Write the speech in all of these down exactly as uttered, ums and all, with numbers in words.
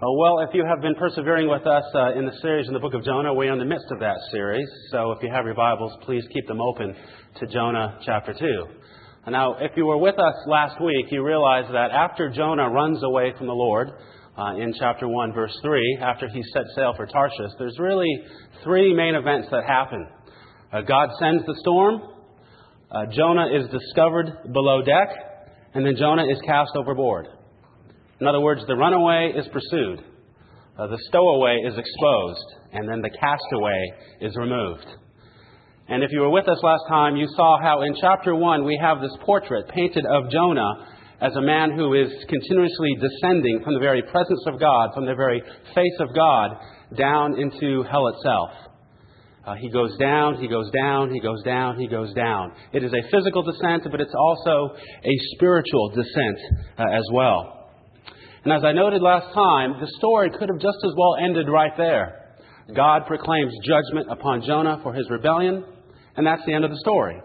Uh, well, if you have been persevering with us uh, in the series in the book of Jonah, we're in the midst of that series. So if you have your Bibles, please keep them open to Jonah chapter two. Now, if you were with us last week, you realize that after Jonah runs away from the Lord uh, in chapter one, verse three, after he set sail for Tarshish, there's really three main events that happen. Uh, God sends the storm, uh, Jonah is discovered below deck, and then Jonah is cast overboard. In other words, the runaway is pursued, uh, the stowaway is exposed, and then the castaway is removed. And if you were with us last time, you saw how in chapter one we have this portrait painted of Jonah as a man who is continuously descending from the very presence of God, from the very face of God, down into hell itself. Uh, he goes down, he goes down, he goes down, he goes down. It is a physical descent, but it's also a spiritual descent uh, as well. And as I noted last time, the story could have just as well ended right there. God proclaims judgment upon Jonah for his rebellion, and that's the end of the story.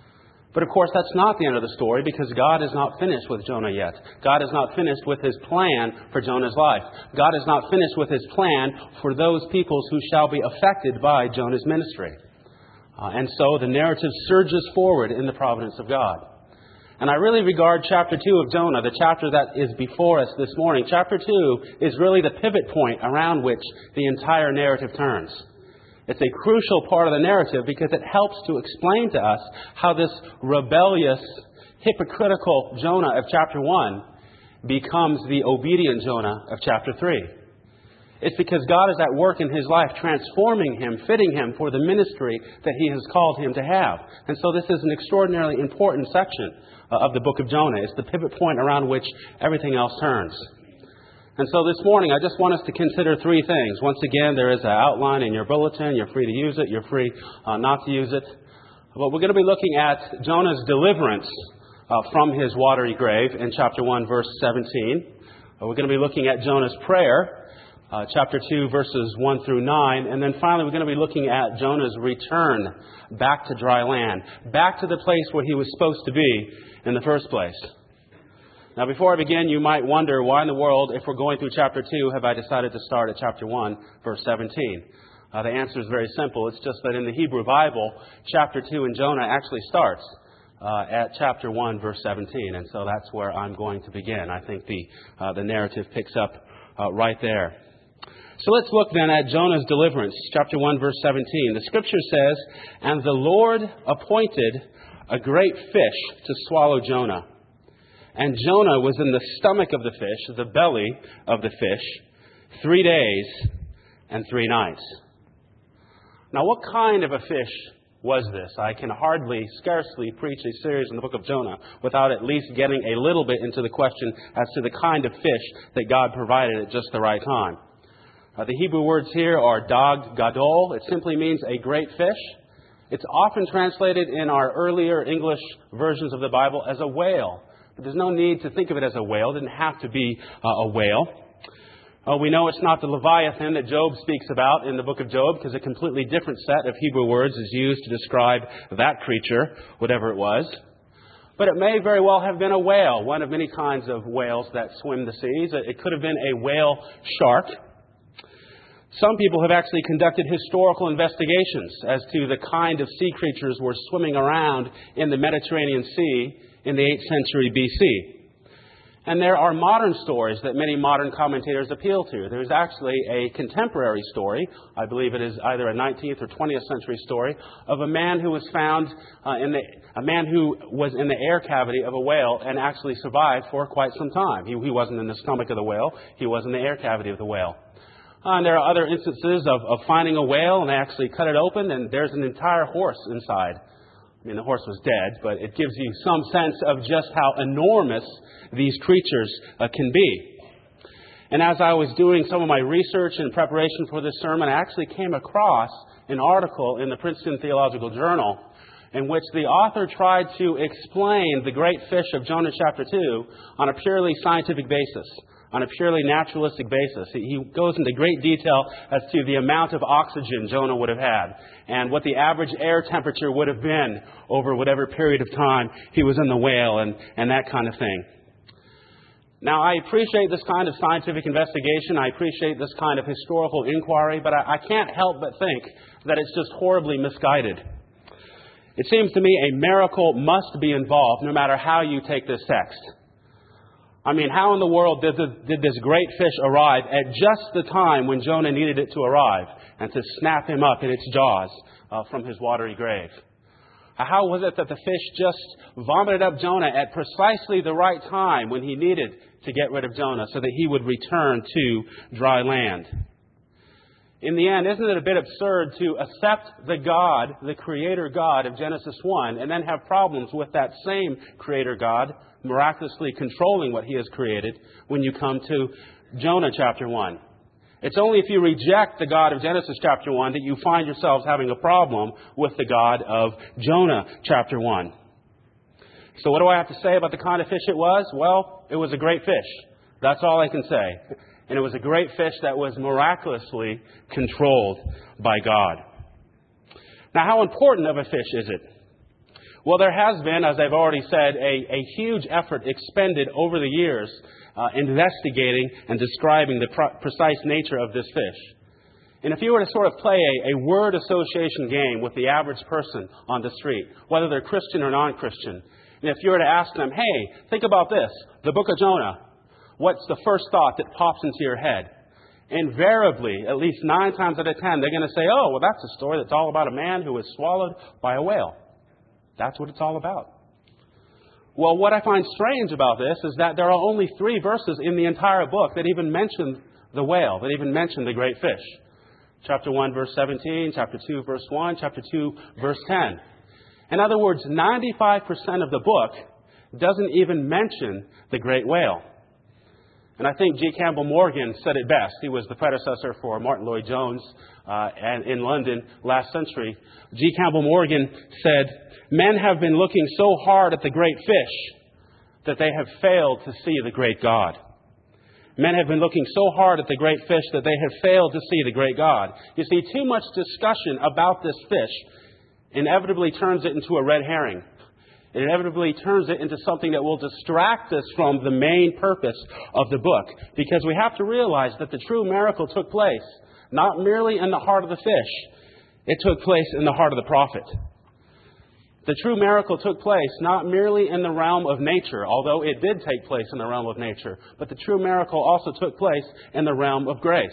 But of course, that's not the end of the story, because God is not finished with Jonah yet. God is not finished with his plan for Jonah's life. God is not finished with his plan for those peoples who shall be affected by Jonah's ministry. Uh, and so the narrative surges forward in the providence of God. And I really regard chapter two of Jonah, the chapter that is before us this morning, chapter two is really the pivot point around which the entire narrative turns. It's a crucial part of the narrative because it helps to explain to us how this rebellious, hypocritical Jonah of chapter one becomes the obedient Jonah of chapter three. It's because God is at work in his life, transforming him, fitting him for the ministry that he has called him to have. And so this is an extraordinarily important section of the book of Jonah. It's the pivot point around which everything else turns. And so this morning, I just want us to consider three things. Once again, there is an outline in your bulletin. You're free to use it. You're free uh, not to use it. But we're going to be looking at Jonah's deliverance uh, from his watery grave in chapter one, verse seventeen. Uh, we're going to be looking at Jonah's prayer, uh, chapter two, verses one through nine. And then finally, we're going to be looking at Jonah's return back to dry land, back to the place where he was supposed to be in the first place. Now, before I begin, you might wonder, why in the world, if we're going through chapter two, have I decided to start at chapter one, verse seventeen? Uh, the answer is very simple. It's just that in the Hebrew Bible, chapter two in Jonah actually starts uh, at chapter one, verse seventeen. And so that's where I'm going to begin. I think the, uh, the narrative picks up uh, right there. So let's look then at Jonah's deliverance, chapter one, verse seventeen. The scripture says, "And the Lord appointed a great fish to swallow Jonah. And Jonah was in the stomach of the fish, the belly of the fish, three days and three nights." Now, what kind of a fish was this? I can hardly, scarcely preach a series in the book of Jonah without at least getting a little bit into the question as to the kind of fish that God provided at just the right time. Uh, the Hebrew words here are dag gadol. It simply means a great fish. It's often translated in our earlier English versions of the Bible as a whale. But there's no need to think of it as a whale. It didn't have to be uh, a whale. Uh, we know it's not the Leviathan that Job speaks about in the book of Job, because a completely different set of Hebrew words is used to describe that creature, whatever it was. But it may very well have been a whale, one of many kinds of whales that swim the seas. It could have been a whale shark. Some people have actually conducted historical investigations as to the kind of sea creatures were swimming around in the Mediterranean Sea in the eighth century B C. And there are modern stories that many modern commentators appeal to. There's actually a contemporary story, I believe it is either a nineteenth or twentieth century story, of a man who was found uh, in the a man who was in the air cavity of a whale and actually survived for quite some time. He, he wasn't in the stomach of the whale, he was in the air cavity of the whale. Uh, and there are other instances of, of finding a whale, and they actually cut it open, and there's an entire horse inside. I mean, the horse was dead, but it gives you some sense of just how enormous these creatures uh, can be. And as I was doing some of my research in preparation for this sermon, I actually came across an article in the Princeton Theological Journal in which the author tried to explain the great fish of Jonah chapter two on a purely scientific basis, on a purely naturalistic basis. He goes into great detail as to the amount of oxygen Jonah would have had and what the average air temperature would have been over whatever period of time he was in the whale and, and that kind of thing. Now, I appreciate this kind of scientific investigation. I appreciate this kind of historical inquiry, but I, I can't help but think that it's just horribly misguided. It seems to me a miracle must be involved no matter how you take this text. I mean, how in the world did, the, did this great fish arrive at just the time when Jonah needed it to arrive and to snap him up in its jaws uh, from his watery grave? How was it that the fish just vomited up Jonah at precisely the right time when he needed to get rid of Jonah so that he would return to dry land? In the end, isn't it a bit absurd to accept the God, the Creator God of Genesis one, and then have problems with that same Creator God miraculously controlling what He has created when you come to Jonah chapter one? It's only if you reject the God of Genesis chapter one that you find yourselves having a problem with the God of Jonah chapter one. So what do I have to say about the kind of fish it was? Well, it was a great fish. That's all I can say. And it was a great fish that was miraculously controlled by God. Now, how important of a fish is it? Well, there has been, as I've already said, a, a huge effort expended over the years uh, investigating and describing the pro- precise nature of this fish. And if you were to sort of play a, a word association game with the average person on the street, whether they're Christian or non-Christian, and if you were to ask them, hey, think about this, the book of Jonah, what's the first thought that pops into your head? Invariably, at least nine times out of ten, they're going to say, oh, well, that's a story that's all about a man who was swallowed by a whale. That's what it's all about. Well, what I find strange about this is that there are only three verses in the entire book that even mention the whale, that even mention the great fish. Chapter one, verse seventeen, chapter two, verse one, chapter two, verse ten. In other words, ninety-five percent of the book doesn't even mention the great whale. And I think G. Campbell Morgan said it best. He was the predecessor for Martin Lloyd-Jones uh, and in London last century. G. Campbell Morgan said, men have been looking so hard at the great fish that they have failed to see the great God. Men have been looking so hard at the great fish that they have failed to see the great God. You see, too much discussion about this fish inevitably turns it into a red herring. It inevitably turns it into something that will distract us from the main purpose of the book. Because we have to realize that the true miracle took place not merely in the heart of the fish. It took place in the heart of the prophet. The true miracle took place not merely in the realm of nature, although it did take place in the realm of nature, but the true miracle also took place in the realm of grace.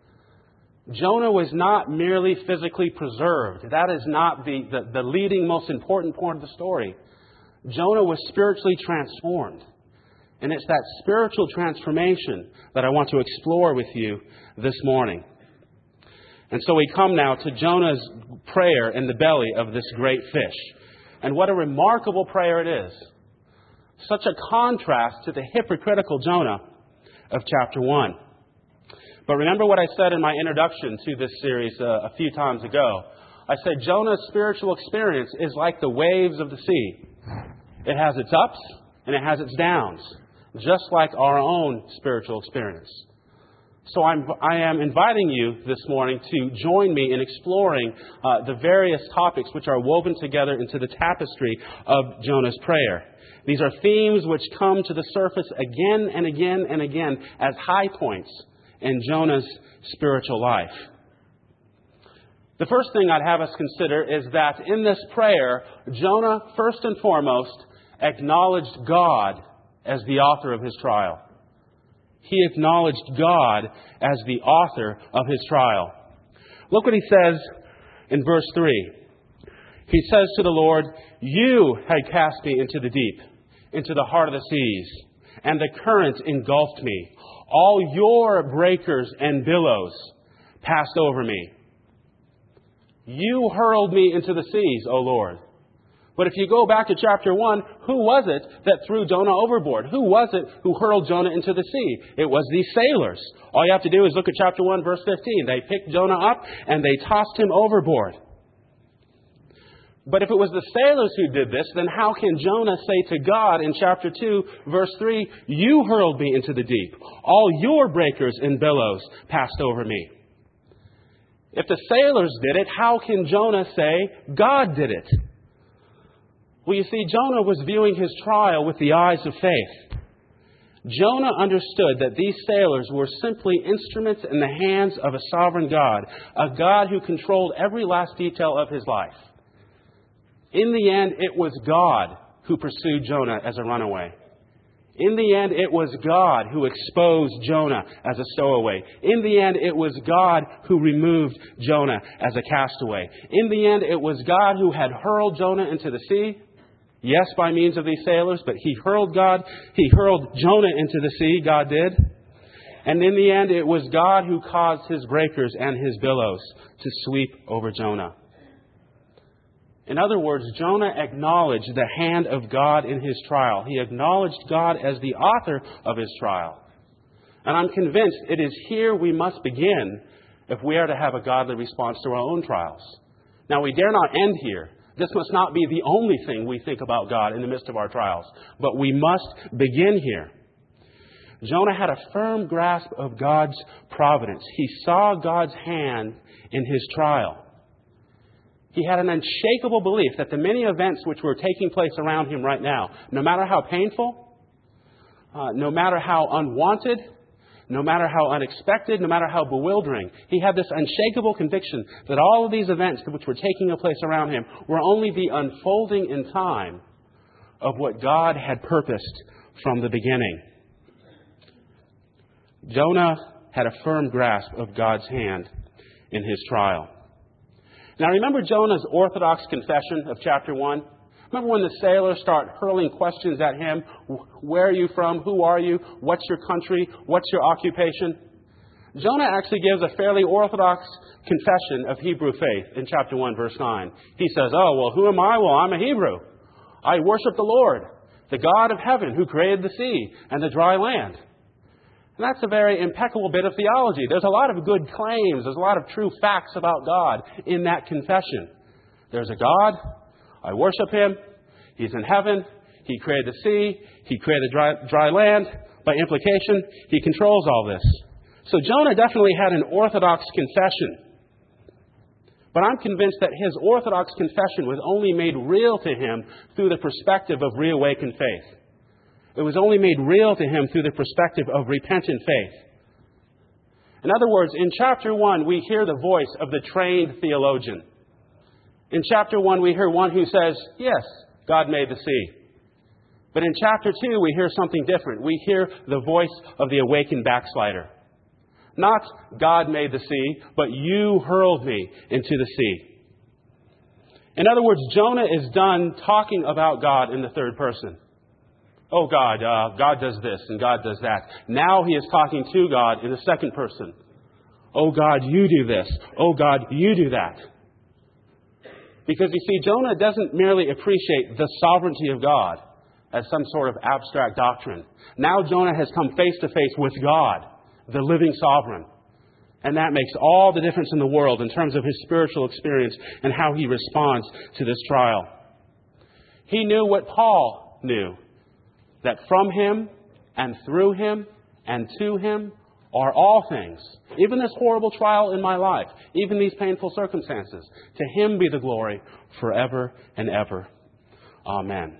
Jonah was not merely physically preserved. That is not the, the, the leading, most important point of the story. Jonah was spiritually transformed. And it's that spiritual transformation that I want to explore with you this morning. And so we come now to Jonah's prayer in the belly of this great fish. And what a remarkable prayer it is. Such a contrast to the hypocritical Jonah of chapter one. But remember what I said in my introduction to this series uh, a few times ago. I said Jonah's spiritual experience is like the waves of the sea. It has its ups and it has its downs, just like our own spiritual experience. So I'm, I am inviting you this morning to join me in exploring uh, the various topics which are woven together into the tapestry of Jonah's prayer. These are themes which come to the surface again and again and again as high points in Jonah's spiritual life. The first thing I'd have us consider is that in this prayer, Jonah, first and foremost, acknowledged God as the author of his trial. He acknowledged God as the author of his trial. Look what he says in verse three. He says to the Lord, "You had cast me into the deep, into the heart of the seas, and the current engulfed me. All your breakers and billows passed over me. You hurled me into the seas, O Lord." But if you go back to chapter one, who was it that threw Jonah overboard? Who was it who hurled Jonah into the sea? It was these sailors. All you have to do is look at chapter one, verse fifteen. They picked Jonah up and they tossed him overboard. But if it was the sailors who did this, then how can Jonah say to God in chapter two, verse three, "You hurled me into the deep. All your breakers and billows passed over me"? If the sailors did it, how can Jonah say God did it? Well, you see, Jonah was viewing his trial with the eyes of faith. Jonah understood that these sailors were simply instruments in the hands of a sovereign God, a God who controlled every last detail of his life. In the end, it was God who pursued Jonah as a runaway. In the end, it was God who exposed Jonah as a stowaway. In the end, it was God who removed Jonah as a castaway. In the end, it was God who had hurled Jonah into the sea. Yes, by means of these sailors, but he hurled God, he hurled Jonah into the sea, God did. And in the end, it was God who caused his breakers and his billows to sweep over Jonah. In other words, Jonah acknowledged the hand of God in his trial. He acknowledged God as the author of his trial. And I'm convinced it is here we must begin if we are to have a godly response to our own trials. Now, we dare not end here. This must not be the only thing we think about God in the midst of our trials. But we must begin here. Jonah had a firm grasp of God's providence. He saw God's hand in his trial. He had an unshakable belief that the many events which were taking place around him right now, no matter how painful, uh, no matter how unwanted, no matter how unexpected, no matter how bewildering, he had this unshakable conviction that all of these events which were taking place around him were only the unfolding in time of what God had purposed from the beginning. Jonah had a firm grasp of God's hand in his trial. Now remember Jonah's orthodox confession of chapter one? Remember when the sailors start hurling questions at him? Where are you from? Who are you? What's your country? What's your occupation? Jonah actually gives a fairly orthodox confession of Hebrew faith in chapter one, verse nine. He says, oh, well, who am I? Well, I'm a Hebrew. I worship the Lord, the God of heaven who created the sea and the dry land. And that's a very impeccable bit of theology. There's a lot of good claims. There's a lot of true facts about God in that confession. There's a God. I worship Him. He's in heaven. He created the sea. He created the dry, dry land. By implication, He controls all this. So Jonah definitely had an orthodox confession. But I'm convinced that his orthodox confession was only made real to him through the perspective of reawakened faith. It was only made real to him through the perspective of repentant faith. In other words, in chapter one, we hear the voice of the trained theologian. In chapter one, we hear one who says, yes, God made the sea. But in chapter two, we hear something different. We hear the voice of the awakened backslider. Not God made the sea, but you hurled me into the sea. In other words, Jonah is done talking about God in the third person. Oh, God, uh, God does this and God does that. Now he is talking to God in the second person. Oh, God, you do this. Oh, God, you do that. Because you see, Jonah doesn't merely appreciate the sovereignty of God as some sort of abstract doctrine. Now Jonah has come face to face with God, the living sovereign. And that makes all the difference in the world in terms of his spiritual experience and how he responds to this trial. He knew what Paul knew, that from him and through him and to him are all things. Even this horrible trial in my life, even these painful circumstances, to him be the glory forever and ever. Amen.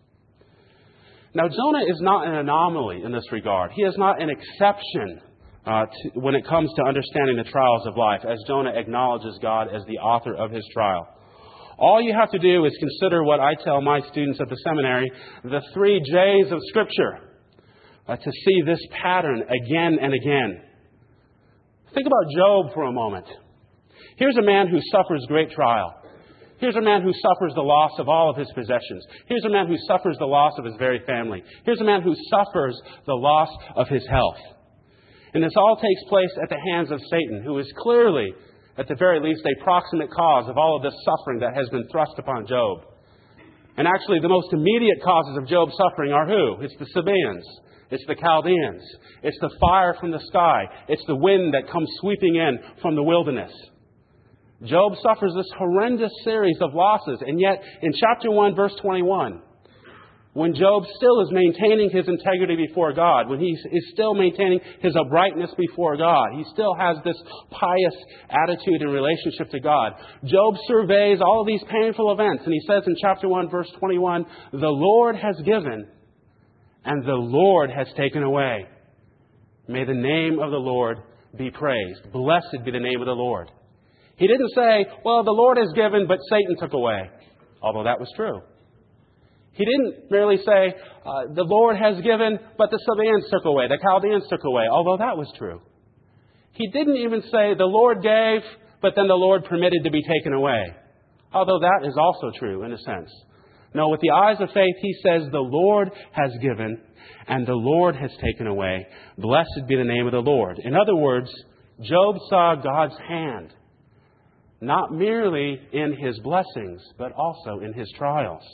Now, Jonah is not an anomaly in this regard. He is not an exception uh, to, when it comes to understanding the trials of life, as Jonah acknowledges God as the author of his trial. All you have to do is consider what I tell my students at the seminary, the three J's of Scripture, uh, to see this pattern again and again. Think about Job for a moment. Here's a man who suffers great trial. Here's a man who suffers the loss of all of his possessions. Here's a man who suffers the loss of his very family. Here's a man who suffers the loss of his health. And this all takes place at the hands of Satan, who is clearly, at the very least, a proximate cause of all of this suffering that has been thrust upon Job. And actually, the most immediate causes of Job's suffering are who? It's the Sabaeans. It's the Chaldeans. It's the fire from the sky. It's the wind that comes sweeping in from the wilderness. Job suffers this horrendous series of losses. And yet, in chapter one, verse twenty-one, when Job still is maintaining his integrity before God, when he is still maintaining his uprightness before God, he still has this pious attitude and relationship to God, Job surveys all of these painful events. And he says in chapter one, verse twenty-one, the Lord has given, and the Lord has taken away. May the name of the Lord be praised. Blessed be the name of the Lord. He didn't say, well, the Lord has given, but Satan took away, although that was true. He didn't merely say, uh, the Lord has given, but the Sabaeans took away, the Chaldeans took away, although that was true. He didn't even say, the Lord gave, but then the Lord permitted to be taken away, although that is also true in a sense. No, with the eyes of faith, he says, the Lord has given, and the Lord has taken away. Blessed be the name of the Lord. In other words, Job saw God's hand, not merely in his blessings, but also in his trials.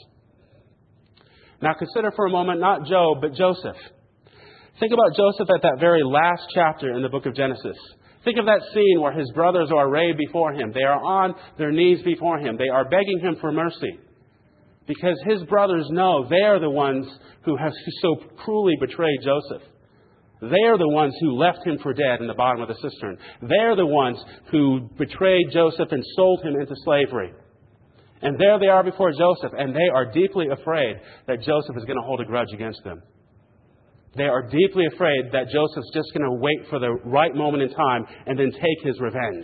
Now consider for a moment not Job, but Joseph. Think about Joseph at that very last chapter in the book of Genesis. Think of that scene where his brothers are arrayed before him. They are on their knees before him. They are begging him for mercy, because his brothers know they are the ones who have so cruelly betrayed Joseph. They are the ones who left him for dead in the bottom of the cistern. They are the ones who betrayed Joseph and sold him into slavery. And there they are before Joseph, and they are deeply afraid that Joseph is going to hold a grudge against them. They are deeply afraid that Joseph's just going to wait for the right moment in time and then take his revenge.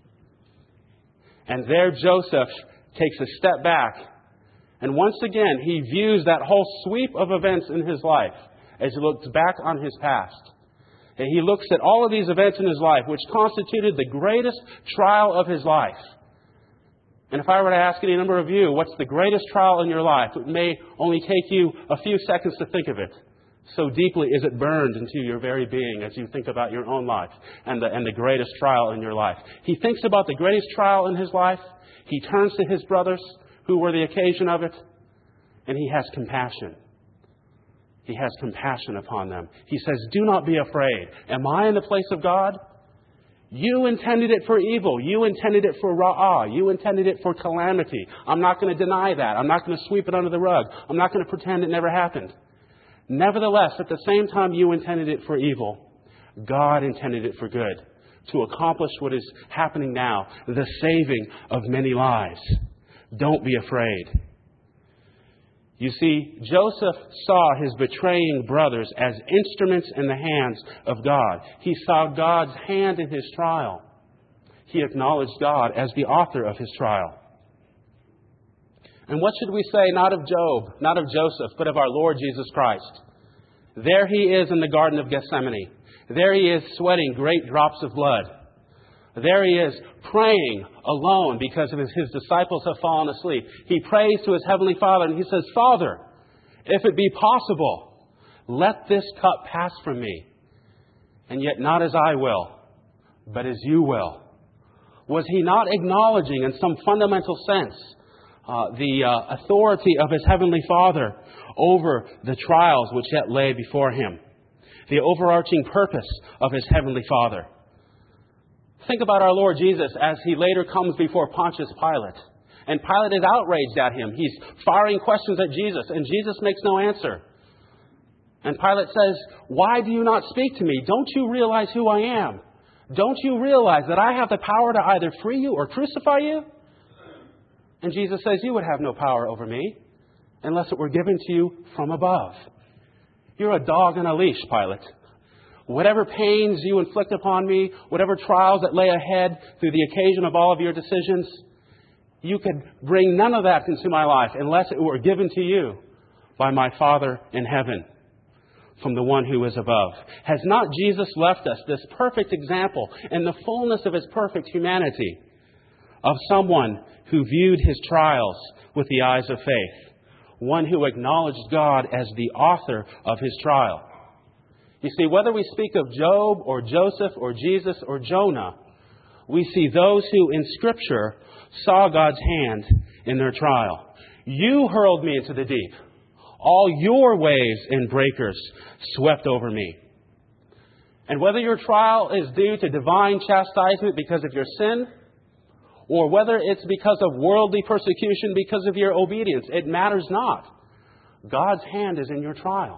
And there Joseph takes a step back, and once again he views that whole sweep of events in his life as he looks back on his past. And he looks at all of these events in his life, which constituted the greatest trial of his life. And if I were to ask any number of you, what's the greatest trial in your life? It may only take you a few seconds to think of it. So deeply is it burned into your very being as you think about your own life and the, and the greatest trial in your life. He thinks about the greatest trial in his life. He turns to his brothers who were the occasion of it, and he has compassion. He has compassion upon them. He says, do not be afraid. Am I in the place of God? You intended it for evil. You intended it for ra'ah. You intended it for calamity. I'm not going to deny that. I'm not going to sweep it under the rug. I'm not going to pretend it never happened. Nevertheless, at the same time you intended it for evil, God intended it for good, to accomplish what is happening now, the saving of many lives. Don't be afraid. You see, Joseph saw his betraying brothers as instruments in the hands of God. He saw God's hand in his trial. He acknowledged God as the author of his trial. And what should we say, not of Job, not of Joseph, but of our Lord Jesus Christ? There he is in the Garden of Gethsemane. There he is sweating great drops of blood. There he is praying alone because of his, his disciples have fallen asleep. He prays to his heavenly Father and he says, Father, if it be possible, let this cup pass from me. And yet not as I will, but as you will. Was he not acknowledging in some fundamental sense uh, the uh, authority of his heavenly Father over the trials which yet lay before him? The overarching purpose of his heavenly Father. Think about our Lord Jesus as he later comes before Pontius Pilate. And Pilate is outraged at him. He's firing questions at Jesus, and Jesus makes no answer. And Pilate says, why do you not speak to me? Don't you realize who I am? Don't you realize that I have the power to either free you or crucify you? And Jesus says, you would have no power over me unless it were given to you from above. You're a dog on a leash, Pilate. Whatever pains you inflict upon me, whatever trials that lay ahead through the occasion of all of your decisions, you could bring none of that into my life unless it were given to you by my Father in heaven from the one who is above. Has not Jesus left us this perfect example in the fullness of his perfect humanity of someone who viewed his trials with the eyes of faith? One who acknowledged God as the author of his trial. You see, whether we speak of Job or Joseph or Jesus or Jonah, we see those who in Scripture saw God's hand in their trial. You hurled me into the deep. All your waves and breakers swept over me. And whether your trial is due to divine chastisement because of your sin, or whether it's because of worldly persecution because of your obedience, it matters not. God's hand is in your trial.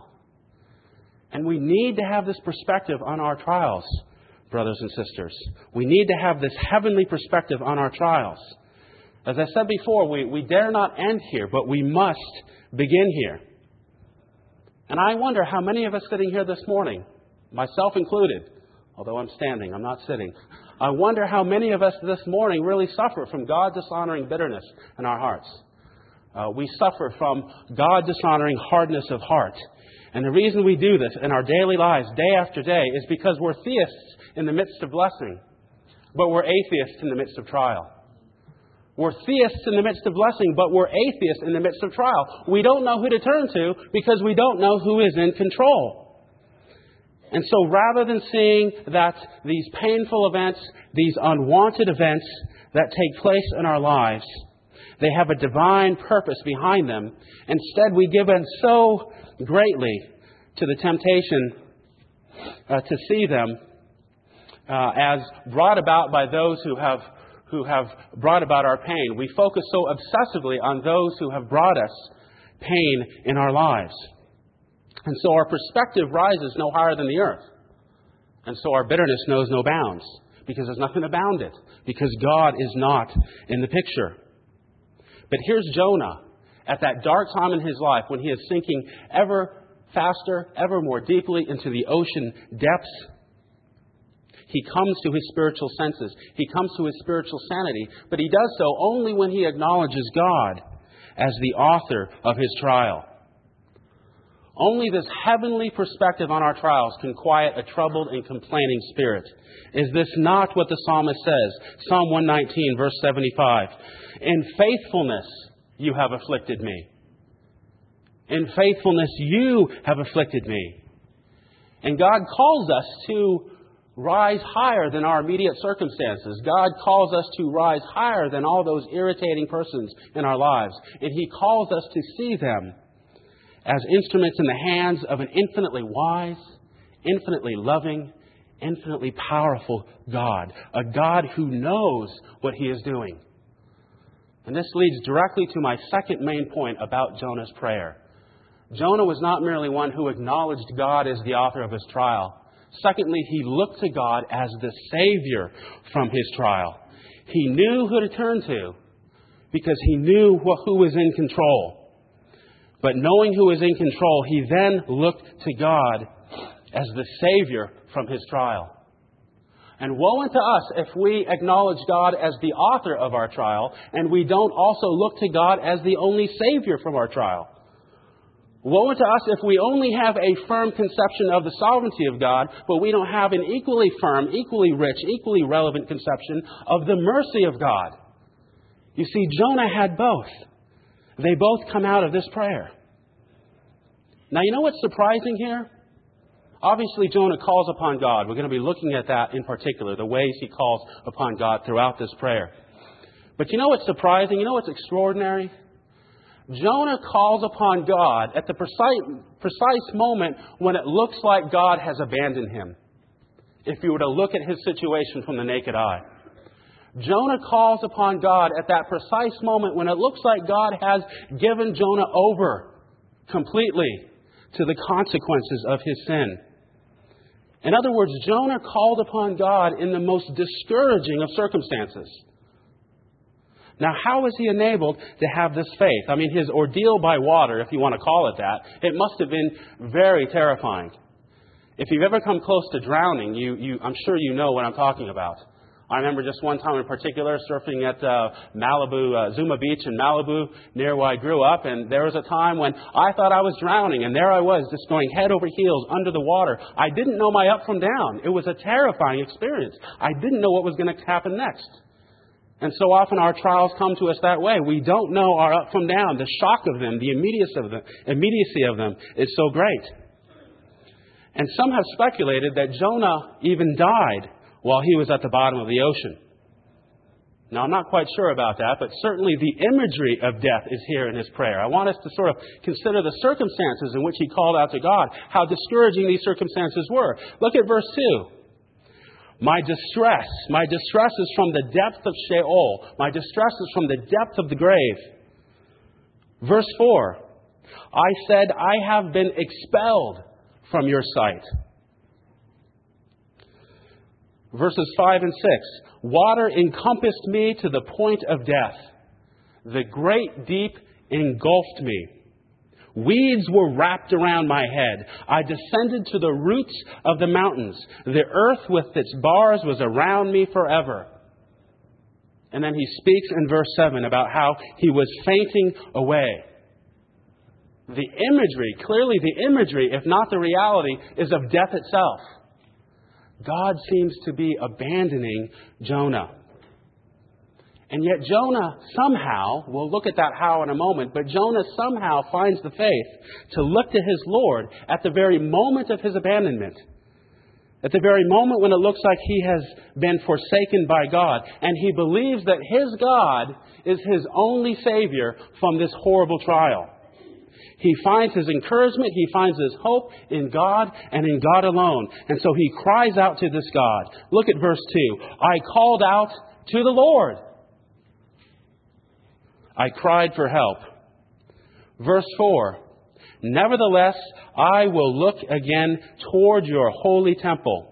And we need to have this perspective on our trials, brothers and sisters. We need to have this heavenly perspective on our trials. As I said before, we, we dare not end here, but we must begin here. And I wonder how many of us sitting here this morning, myself included, although I'm standing, I'm not sitting, I wonder how many of us this morning really suffer from God-dishonoring bitterness in our hearts. Uh, we suffer from God-dishonoring hardness of heart. And the reason we do this in our daily lives, day after day, is because we're theists in the midst of blessing, but we're atheists in the midst of trial. We're theists in the midst of blessing, but we're atheists in the midst of trial. We don't know who to turn to because we don't know who is in control. And so rather than seeing that these painful events, these unwanted events that take place in our lives, they have a divine purpose behind them, instead we give in so greatly to the temptation uh, to see them uh, as brought about by those who have who have brought about our pain. We focus so obsessively on those who have brought us pain in our lives. And so our perspective rises no higher than the earth. And so our bitterness knows no bounds, because there's nothing to bound it, because God is not in the picture. But here's Jonah at that dark time in his life when he is sinking ever faster, ever more deeply into the ocean depths. He comes to his spiritual senses. He comes to his spiritual sanity. But he does so only when he acknowledges God as the author of his trial. Only this heavenly perspective on our trials can quiet a troubled and complaining spirit. Is this not what the psalmist says? Psalm one nineteen, verse seventy-five. In faithfulness you have afflicted me. In faithfulness you have afflicted me. And God calls us to rise higher than our immediate circumstances. God calls us to rise higher than all those irritating persons in our lives. And He calls us to see them as instruments in the hands of an infinitely wise, infinitely loving, infinitely powerful God. A God who knows what He is doing. And this leads directly to my second main point about Jonah's prayer. Jonah was not merely one who acknowledged God as the author of his trial. Secondly, he looked to God as the Savior from his trial. He knew who to turn to because he knew who was in control. But knowing who was in control, he then looked to God as the Savior from his trial. And woe unto us if we acknowledge God as the author of our trial and we don't also look to God as the only Savior from our trial. Woe unto us if we only have a firm conception of the sovereignty of God, but we don't have an equally firm, equally rich, equally relevant conception of the mercy of God. You see, Jonah had both. They both come out of this prayer. Now, you know what's surprising here? Obviously, Jonah calls upon God. We're going to be looking at that in particular, the ways he calls upon God throughout this prayer. But you know what's surprising? You know what's extraordinary? Jonah calls upon God at the precise, precise moment when it looks like God has abandoned him, if you were to look at his situation from the naked eye. Jonah calls upon God at that precise moment when it looks like God has given Jonah over completely to the consequences of his sin. In other words, Jonah called upon God in the most discouraging of circumstances. Now, how was he enabled to have this faith? I mean, his ordeal by water, if you want to call it that, it must have been very terrifying. If you've ever come close to drowning, you, you, I'm sure you know what I'm talking about. I remember just one time in particular surfing at uh, Malibu, uh, Zuma Beach in Malibu, near where I grew up. And there was a time when I thought I was drowning. And there I was, just going head over heels under the water. I didn't know my up from down. It was a terrifying experience. I didn't know what was going to happen next. And so often our trials come to us that way. We don't know our up from down. The shock of them, the immediacy of them, immediacy of them is so great. And some have speculated that Jonah even died while he was at the bottom of the ocean. Now, I'm not quite sure about that, but certainly the imagery of death is here in his prayer. I want us to sort of consider the circumstances in which he called out to God, how discouraging these circumstances were. Look at verse two. My distress, my distress is from the depth of Sheol. My distress is from the depth of the grave. Verse four. I said, I have been expelled from your sight. Verses five and six. Water encompassed me to the point of death. The great deep engulfed me. Weeds were wrapped around my head. I descended to the roots of the mountains. The earth with its bars was around me forever. And then he speaks in verse seven about how he was fainting away. The imagery, clearly the imagery, if not the reality, is of death itself. God seems to be abandoning Jonah. And yet Jonah somehow, we'll look at that how in a moment, but Jonah somehow finds the faith to look to his Lord at the very moment of his abandonment. At the very moment when it looks like he has been forsaken by God. And he believes that his God is his only Savior from this horrible trial. He finds his encouragement, he finds his hope in God and in God alone. And so he cries out to this God. Look at verse two. I called out to the Lord. I cried for help. Verse four. Nevertheless, I will look again toward your holy temple.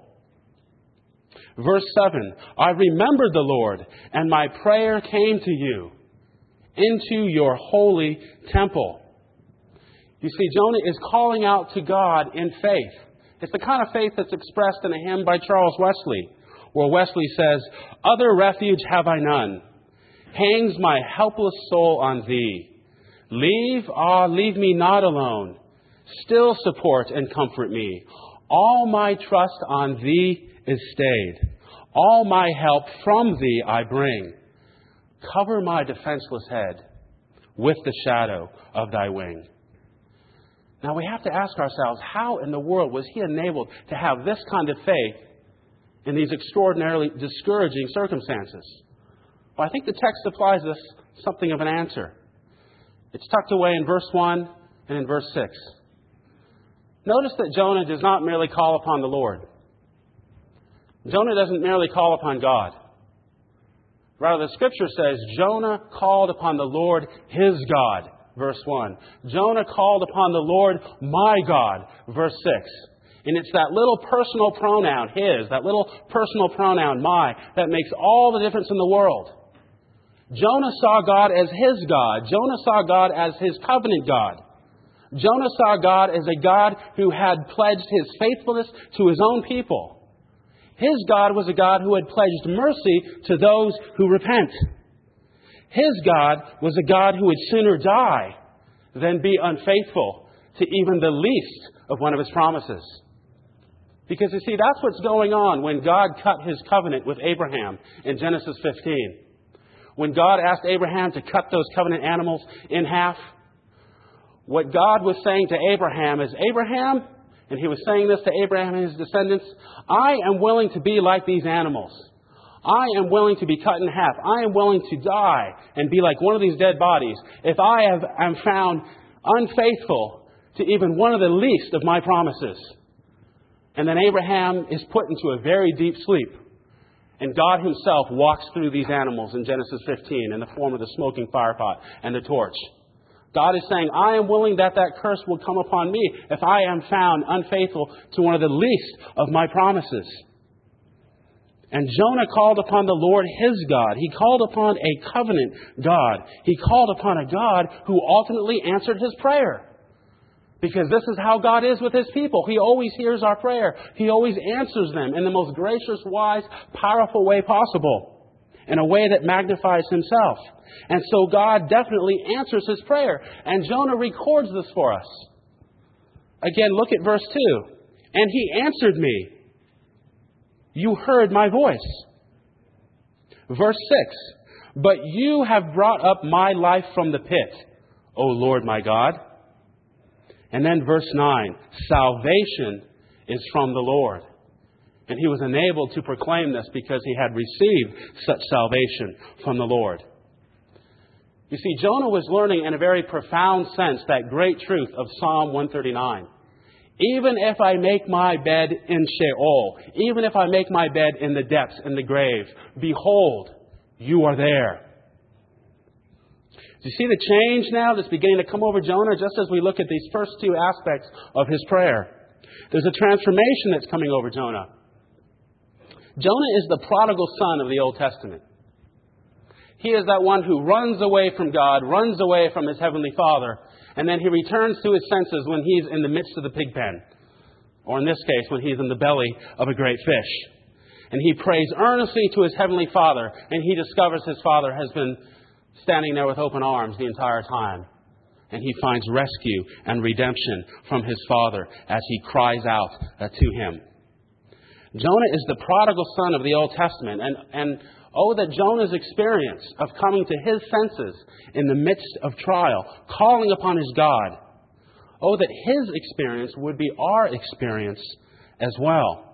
Verse seven. I remembered the Lord, and my prayer came to you into your holy temple. You see, Jonah is calling out to God in faith. It's the kind of faith that's expressed in a hymn by Charles Wesley, where Wesley says, other refuge have I none. Hangs my helpless soul on thee. Leave, ah, leave me not alone. Still support and comfort me. All my trust on thee is stayed. All my help from thee I bring. Cover my defenseless head with the shadow of thy wing. Now we have to ask ourselves, how in the world was he enabled to have this kind of faith in these extraordinarily discouraging circumstances? Well, I think the text supplies us something of an answer. It's tucked away in verse one and in verse six. Notice that Jonah does not merely call upon the Lord. Jonah doesn't merely call upon God. Rather, the Scripture says Jonah called upon the Lord his God, verse one. Jonah called upon the Lord my God, verse six. And it's that little personal pronoun, his, that little personal pronoun, my, that makes all the difference in the world. Jonah saw God as his God. Jonah saw God as his covenant God. Jonah saw God as a God who had pledged his faithfulness to his own people. His God was a God who had pledged mercy to those who repent. His God was a God who would sooner die than be unfaithful to even the least of one of his promises. Because you see, that's what's going on when God cut his covenant with Abraham in Genesis fifteen. When God asked Abraham to cut those covenant animals in half, what God was saying to Abraham is, Abraham, and he was saying this to Abraham and his descendants, I am willing to be like these animals. I am willing to be cut in half. I am willing to die and be like one of these dead bodies if I have, am found unfaithful to even one of the least of my promises. And then Abraham is put into a very deep sleep. And God himself walks through these animals in Genesis fifteen in the form of the smoking firepot and the torch. God is saying, I am willing that that curse will come upon me if I am found unfaithful to one of the least of my promises. And Jonah called upon the Lord his God. He called upon a covenant God. He called upon a God who ultimately answered his prayer. Because this is how God is with his people. He always hears our prayer. He always answers them in the most gracious, wise, powerful way possible. In a way that magnifies himself. And so God definitely answers his prayer. And Jonah records this for us. Again, look at verse two. And he answered me. You heard my voice. Verse six. But you have brought up my life from the pit, O Lord my God. And then verse nine, salvation is from the Lord. And he was enabled to proclaim this because he had received such salvation from the Lord. You see, Jonah was learning in a very profound sense that great truth of Psalm one thirty-nine. Even if I make my bed in Sheol, even if I make my bed in the depths, in the grave, behold, you are there. Do you see the change now that's beginning to come over Jonah just as we look at these first two aspects of his prayer? There's a transformation that's coming over Jonah. Jonah is the prodigal son of the Old Testament. He is that one who runs away from God, runs away from his heavenly Father, And then he returns to his senses when he's in the midst of the pig pen. Or in this case, when he's in the belly of a great fish. And he prays earnestly to his heavenly Father. And he discovers his Father has been standing there with open arms the entire time. And he finds rescue and redemption from his Father as he cries out uh, to him. Jonah is the prodigal son of the Old Testament. And, and oh, that Jonah's experience of coming to his senses in the midst of trial, calling upon his God. Oh, that his experience would be our experience as well.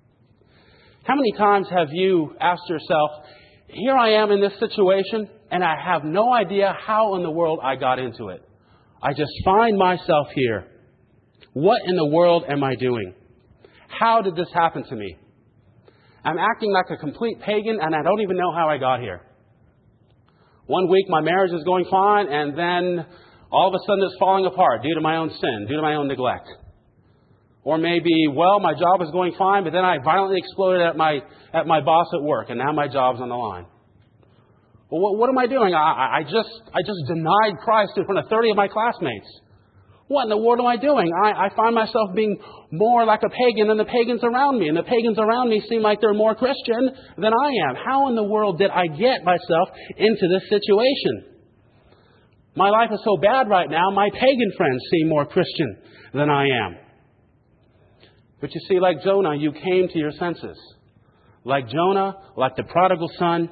How many times have you asked yourself, here I am in this situation, and I have no idea how in the world I got into it. I just find myself here. What in the world am I doing? How did this happen to me? I'm acting like a complete pagan, and I don't even know how I got here. One week my marriage is going fine, and then all of a sudden it's falling apart due to my own sin, due to my own neglect. Or maybe, well, my job is going fine, but then I violently exploded at my at my boss at work, and now my job's on the line. Well, what, what am I doing? I, I just I just denied Christ in front of thirty of my classmates. What in the world am I doing? I, I find myself being more like a pagan than the pagans around me, and the pagans around me seem like they're more Christian than I am. How in the world did I get myself into this situation? My life is so bad right now, my pagan friends seem more Christian than I am. But you see, like Jonah, you came to your senses. Like Jonah, like the prodigal son,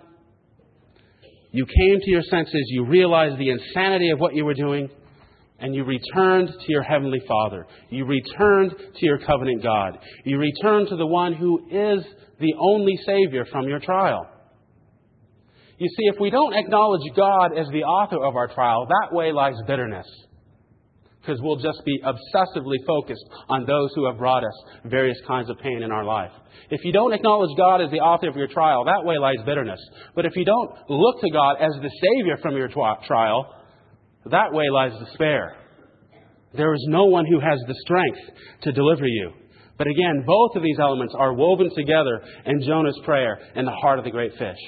you came to your senses, you realized the insanity of what you were doing, and you returned to your heavenly Father. You returned to your covenant God. You returned to the one who is the only Savior from your trial. You see, if we don't acknowledge God as the author of our trial, that way lies bitterness. Because we'll just be obsessively focused on those who have brought us various kinds of pain in our life. If you don't acknowledge God as the author of your trial, that way lies bitterness. But if you don't look to God as the Savior from your trial, that way lies despair. There is no one who has the strength to deliver you. But again, both of these elements are woven together in Jonah's prayer in the heart of the great fish.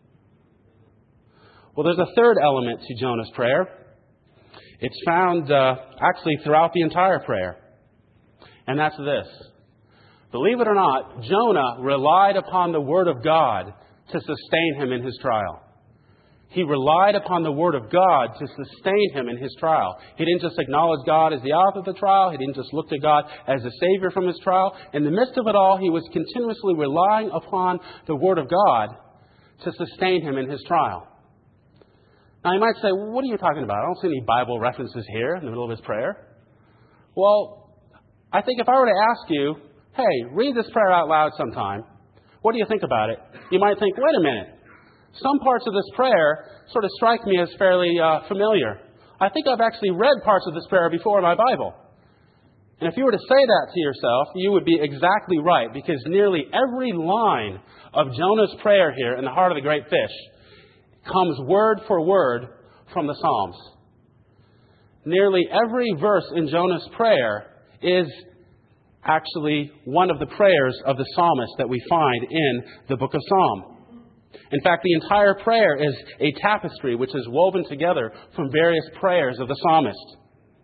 Well, there's a third element to Jonah's prayer. It's found uh, actually throughout the entire prayer. And that's this. Believe it or not, Jonah relied upon the Word of God to sustain him in his trial. He relied upon the Word of God to sustain him in his trial. He didn't just acknowledge God as the author of the trial. He didn't just look to God as the Savior from his trial. In the midst of it all, he was continuously relying upon the Word of God to sustain him in his trial. Now, you might say, well, what are you talking about? I don't see any Bible references here in the middle of his prayer. Well, I think if I were to ask you, hey, read this prayer out loud sometime, what do you think about it? You might think, wait a minute. Some parts of this prayer sort of strike me as fairly uh, familiar. I think I've actually read parts of this prayer before in my Bible. And if you were to say that to yourself, you would be exactly right, because nearly every line of Jonah's prayer here in the heart of the great fish comes word for word from the Psalms. Nearly every verse in Jonah's prayer is actually one of the prayers of the psalmist that we find in the book of Psalm. In fact, the entire prayer is a tapestry which is woven together from various prayers of the psalmist.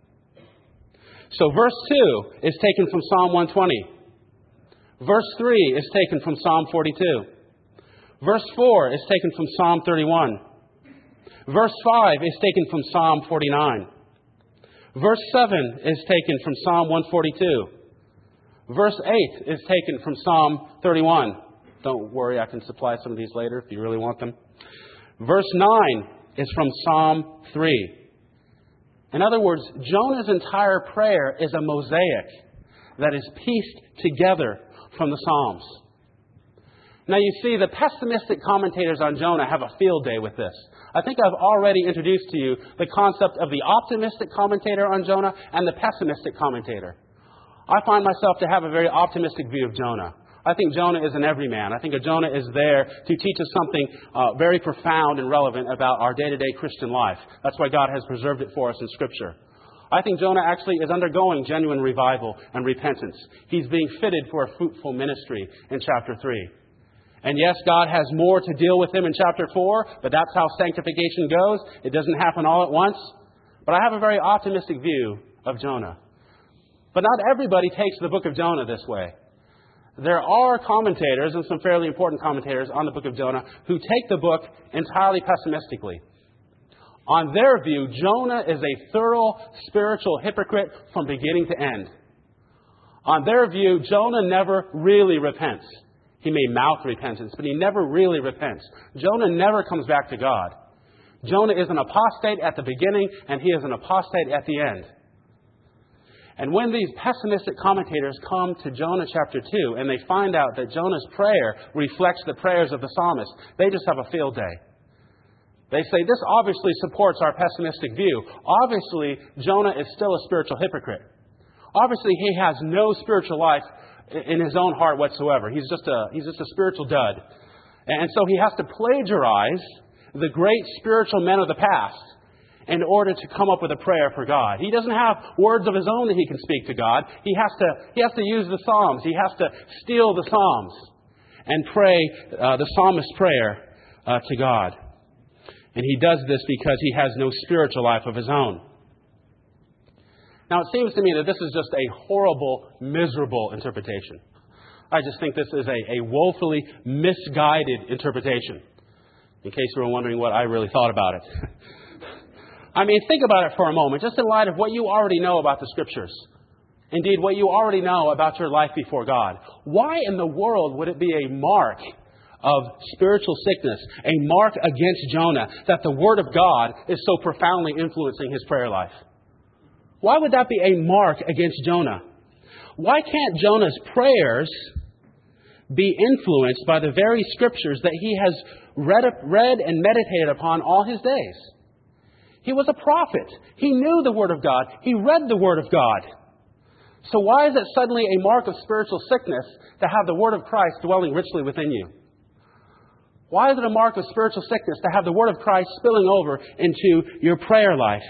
So verse two is taken from Psalm one twenty. Verse three is taken from Psalm forty-two. Verse four is taken from Psalm thirty-one. Verse five is taken from Psalm forty-nine. Verse seven is taken from Psalm one forty-two. Verse eight is taken from Psalm thirty-one. Don't worry, I can supply some of these later if you really want them. Verse nine is from Psalm three. In other words, Jonah's entire prayer is a mosaic that is pieced together from the Psalms. Now, you see, the pessimistic commentators on Jonah have a field day with this. I think I've already introduced to you the concept of the optimistic commentator on Jonah and the pessimistic commentator. I find myself to have a very optimistic view of Jonah. I think Jonah is an everyman. I think Jonah is there to teach us something uh, very profound and relevant about our day-to-day Christian life. That's why God has preserved it for us in Scripture. I think Jonah actually is undergoing genuine revival and repentance. He's being fitted for a fruitful ministry in chapter three. And yes, God has more to deal with him in chapter four, but that's how sanctification goes. It doesn't happen all at once. But I have a very optimistic view of Jonah. But not everybody takes the book of Jonah this way. There are commentators, and some fairly important commentators on the book of Jonah, who take the book entirely pessimistically. On their view, Jonah is a thorough spiritual hypocrite from beginning to end. On their view, Jonah never really repents. He may mouth repentance, but he never really repents. Jonah never comes back to God. Jonah is an apostate at the beginning, and he is an apostate at the end. And when these pessimistic commentators come to Jonah chapter two, and they find out that Jonah's prayer reflects the prayers of the psalmist, they just have a field day. They say, this obviously supports our pessimistic view. Obviously, Jonah is still a spiritual hypocrite. Obviously, he has no spiritual life in his own heart whatsoever. He's just a, he's just a spiritual dud. And so he has to plagiarize the great spiritual men of the past in order to come up with a prayer for God. He doesn't have words of his own that he can speak to God. He has to, he has to use the Psalms. He has to steal the Psalms and pray uh, the psalmist's prayer uh, to God. And he does this because he has no spiritual life of his own. Now, it seems to me that this is just a horrible, miserable interpretation. I just think this is a, a woefully misguided interpretation, in case you were wondering what I really thought about it. I mean, think about it for a moment, just in light of what you already know about the Scriptures. Indeed, what you already know about your life before God. Why in the world would it be a mark of spiritual sickness, a mark against Jonah, that the Word of God is so profoundly influencing his prayer life? Why would that be a mark against Jonah? Why can't Jonah's prayers be influenced by the very Scriptures that he has read, read and meditated upon all his days? He was a prophet. He knew the Word of God. He read the Word of God. So why is it suddenly a mark of spiritual sickness to have the Word of Christ dwelling richly within you? Why is it a mark of spiritual sickness to have the Word of Christ spilling over into your prayer life?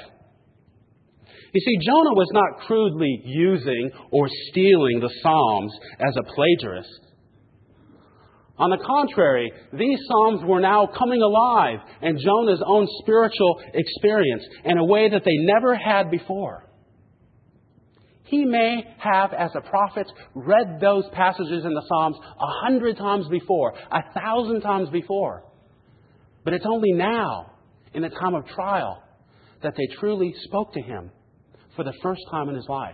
You see, Jonah was not crudely using or stealing the Psalms as a plagiarist. On the contrary, these Psalms were now coming alive in Jonah's own spiritual experience in a way that they never had before. He may have, as a prophet, read those passages in the Psalms a hundred times before, a thousand times before. But it's only now, in the time of trial, that they truly spoke to him for the first time in his life.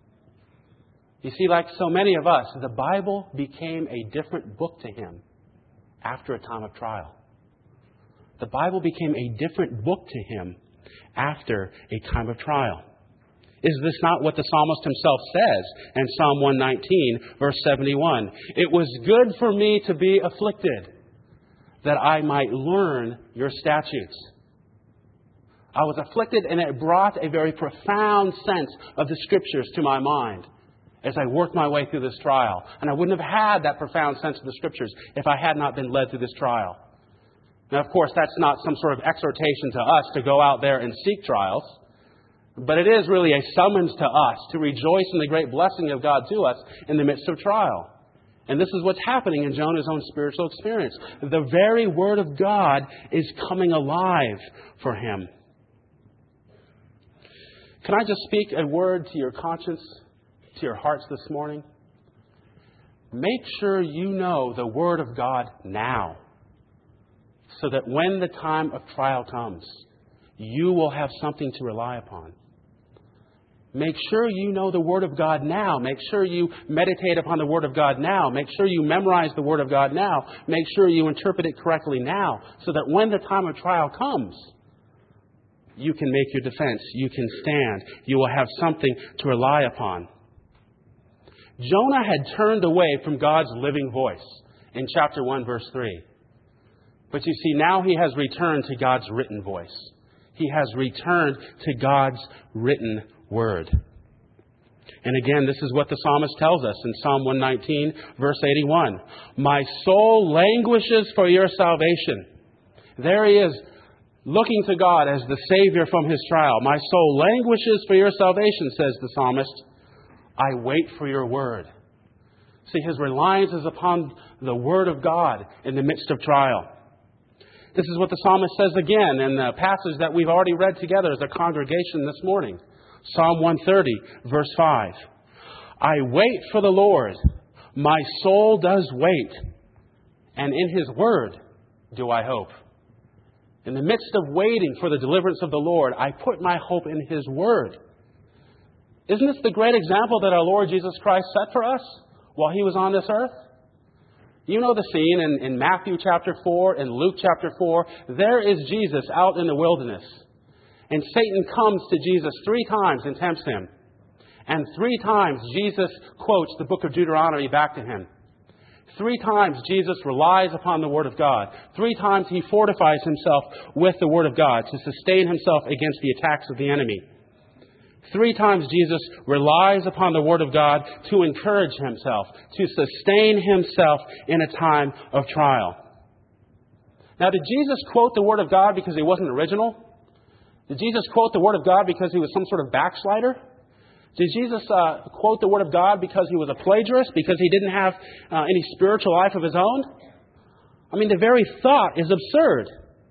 You see, like so many of us, the Bible became a different book to him after a time of trial. The Bible became a different book to him after a time of trial. Is this not what the psalmist himself says in Psalm one nineteen, verse seventy-one? It was good for me to be afflicted, that I might learn your statutes. I was afflicted, and it brought a very profound sense of the Scriptures to my mind as I worked my way through this trial. And I wouldn't have had that profound sense of the Scriptures if I had not been led through this trial. Now, of course, that's not some sort of exhortation to us to go out there and seek trials. But it is really a summons to us to rejoice in the great blessing of God to us in the midst of trial. And this is what's happening in Jonah's own spiritual experience. The very Word of God is coming alive for him. Can I just speak a word to your conscience, to your hearts this morning? Make sure you know the Word of God now, so that when the time of trial comes, you will have something to rely upon. Make sure you know the Word of God now. Make sure you meditate upon the Word of God now. Make sure you memorize the Word of God now. Make sure you interpret it correctly now, so that when the time of trial comes, you can make your defense. You can stand. You will have something to rely upon. Jonah had turned away from God's living voice in chapter one, verse three. But you see, now he has returned to God's written voice. He has returned to God's written word. And again, this is what the psalmist tells us in Psalm one nineteen, verse eighty-one. My soul languishes for your salvation. There he is, looking to God as the Savior from his trial. My soul languishes for your salvation, says the psalmist. I wait for your word. See, his reliance is upon the Word of God in the midst of trial. This is what the psalmist says again in the passage that we've already read together as a congregation this morning. Psalm one thirty, verse five. I wait for the Lord. My soul does wait. And in His word do I hope. In the midst of waiting for the deliverance of the Lord, I put my hope in His word. Isn't this the great example that our Lord Jesus Christ set for us while He was on this earth? You know the scene in, in Matthew chapter four and Luke chapter four. There is Jesus out in the wilderness. And Satan comes to Jesus three times and tempts Him. And three times Jesus quotes the book of Deuteronomy back to Him. Three times Jesus relies upon the Word of God. Three times He fortifies Himself with the Word of God to sustain Himself against the attacks of the enemy. Three times Jesus relies upon the Word of God to encourage Himself, to sustain Himself in a time of trial. Now, did Jesus quote the Word of God because He wasn't original? Did Jesus quote the Word of God because He was some sort of backslider? Did Jesus uh, quote the Word of God because He was a plagiarist, because He didn't have uh, any spiritual life of His own? I mean, the very thought is absurd.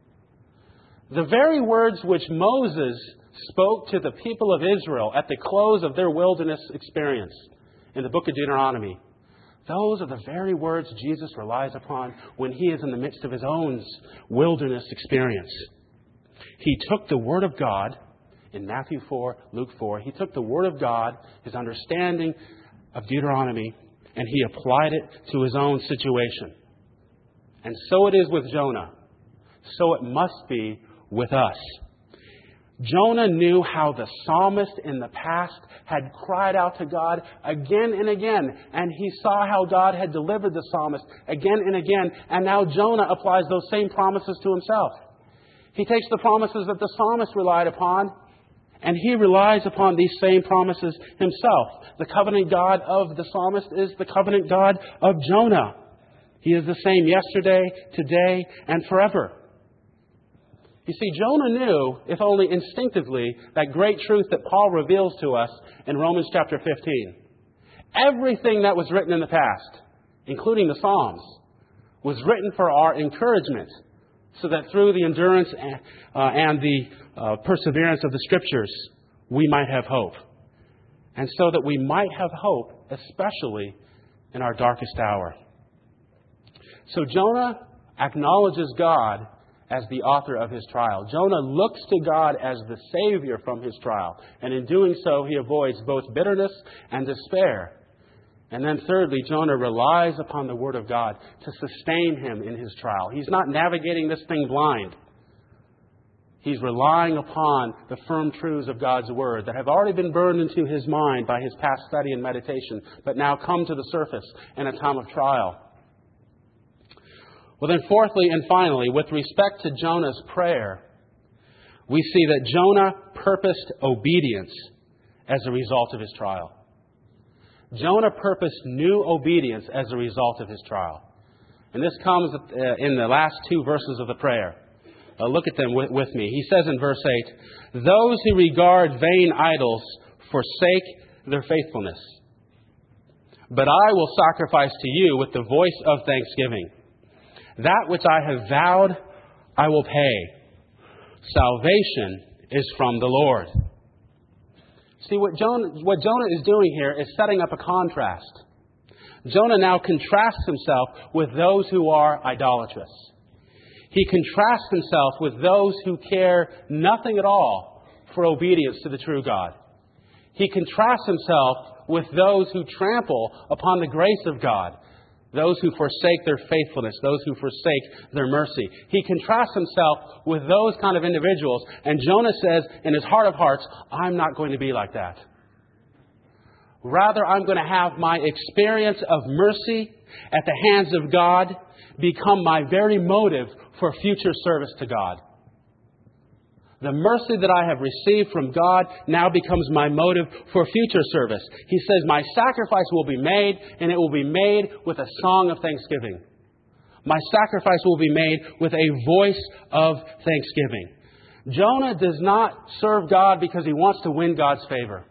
The very words which Moses spoke to the people of Israel at the close of their wilderness experience in the book of Deuteronomy, those are the very words Jesus relies upon when He is in the midst of His own wilderness experience. He took the Word of God in Matthew four, Luke four. He took the Word of God, His understanding of Deuteronomy, and He applied it to His own situation. And so it is with Jonah. So it must be with us. Jonah knew how the psalmist in the past had cried out to God again and again. And he saw how God had delivered the psalmist again and again. And now Jonah applies those same promises to himself. He takes the promises that the psalmist relied upon, and he relies upon these same promises himself. The covenant God of the psalmist is the covenant God of Jonah. He is the same yesterday, today, and forever. You see, Jonah knew, if only instinctively, that great truth that Paul reveals to us in Romans chapter fifteen. Everything that was written in the past, including the Psalms, was written for our encouragement, so that through the endurance and, uh, and the uh, perseverance of the Scriptures, we might have hope. And so that we might have hope, especially in our darkest hour. So Jonah acknowledges God as the author of his trial. Jonah looks to God as the Savior from his trial. And in doing so, he avoids both bitterness and despair. And then thirdly, Jonah relies upon the Word of God to sustain him in his trial. He's not navigating this thing blind. He's relying upon the firm truths of God's Word that have already been burned into his mind by his past study and meditation, but now come to the surface in a time of trial. Well, then fourthly and finally, with respect to Jonah's prayer, we see that Jonah purposed obedience as a result of his trial. Jonah purposed new obedience as a result of his trial. And this comes in the last two verses of the prayer. Uh, look at them with, with me. He says in verse eight, "Those who regard vain idols forsake their faithfulness. But I will sacrifice to you with the voice of thanksgiving. That which I have vowed, I will pay. Salvation is from the Lord." See, what Jonah, what Jonah is doing here is setting up a contrast. Jonah now contrasts himself with those who are idolatrous. He contrasts himself with those who care nothing at all for obedience to the true God. He contrasts himself with those who trample upon the grace of God, those who forsake their faithfulness, those who forsake their mercy. He contrasts himself with those kind of individuals. And Jonah says in his heart of hearts, I'm not going to be like that. Rather, I'm going to have my experience of mercy at the hands of God become my very motive for future service to God. The mercy that I have received from God now becomes my motive for future service. He says, my sacrifice will be made, and it will be made with a song of thanksgiving. My sacrifice will be made with a voice of thanksgiving. Jonah does not serve God because he wants to win God's favor.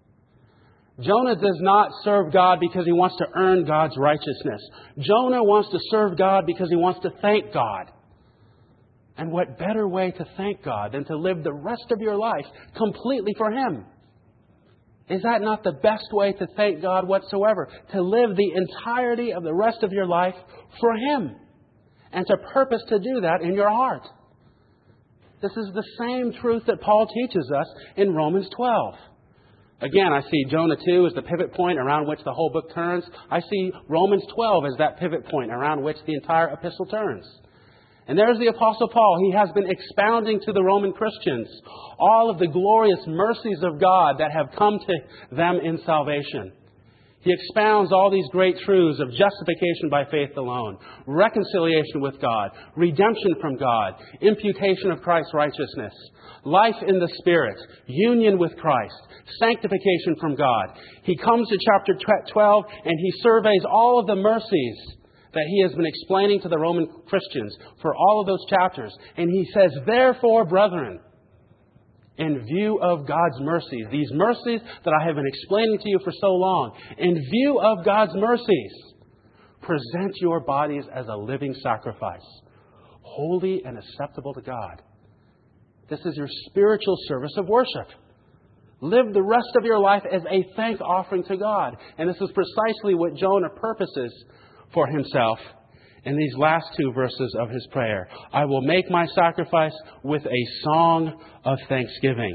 Jonah does not serve God because he wants to earn God's righteousness. Jonah wants to serve God because he wants to thank God. And what better way to thank God than to live the rest of your life completely for Him? Is that not the best way to thank God whatsoever? To live the entirety of the rest of your life for Him. And to purpose to do that in your heart. This is the same truth that Paul teaches us in Romans twelve. Again, I see Jonah two as the pivot point around which the whole book turns. I see Romans twelve as that pivot point around which the entire epistle turns. And there's the Apostle Paul. He has been expounding to the Roman Christians all of the glorious mercies of God that have come to them in salvation. He expounds all these great truths of justification by faith alone, reconciliation with God, redemption from God, imputation of Christ's righteousness, life in the Spirit, union with Christ, sanctification from God. He comes to chapter twelve and he surveys all of the mercies that he has been explaining to the Roman Christians for all of those chapters. And he says, therefore, brethren, in view of God's mercies, these mercies that I have been explaining to you for so long, in view of God's mercies, present your bodies as a living sacrifice, holy and acceptable to God. This is your spiritual service of worship. Live the rest of your life as a thank offering to God. And this is precisely what Jonah purposes for himself in these last two verses of his prayer. I will make my sacrifice with a song of thanksgiving.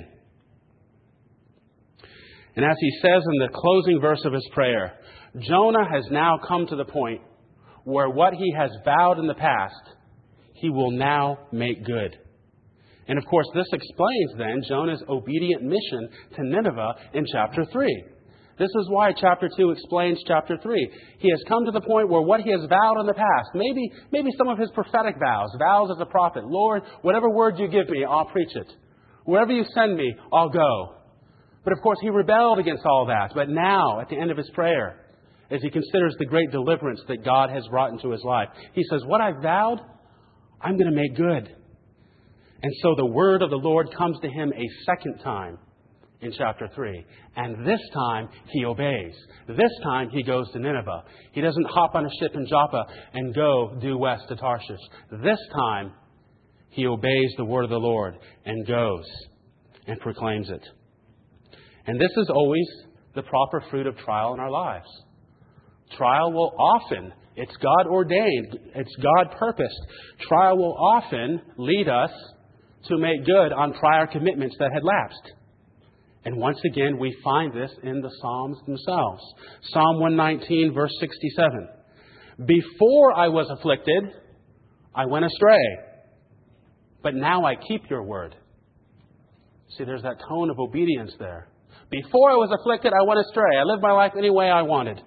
And as he says in the closing verse of his prayer, Jonah has now come to the point where what he has vowed in the past, he will now make good. And of course, this explains then Jonah's obedient mission to Nineveh in chapter three. This is why chapter two explains chapter three. He has come to the point where what he has vowed in the past, maybe, maybe some of his prophetic vows, vows as a prophet, Lord, whatever word you give me, I'll preach it. Wherever you send me, I'll go. But of course, he rebelled against all that. But now, at the end of his prayer, as he considers the great deliverance that God has brought into his life, he says, what I vowed, I'm going to make good. And so the word of the Lord comes to him a second time in chapter three. And this time he obeys. This time he goes to Nineveh. He doesn't hop on a ship in Joppa and go due west to Tarshish. This time he obeys the word of the Lord and goes and proclaims it. And this is always the proper fruit of trial in our lives. Trial will often, it's God ordained, it's God purposed. Trial will often lead us to make good on prior commitments that had lapsed. And once again, we find this in the Psalms themselves. Psalm one nineteen, verse sixty-seven. Before I was afflicted, I went astray. But now I keep your word. See, there's that tone of obedience there. Before I was afflicted, I went astray. I lived my life any way I wanted.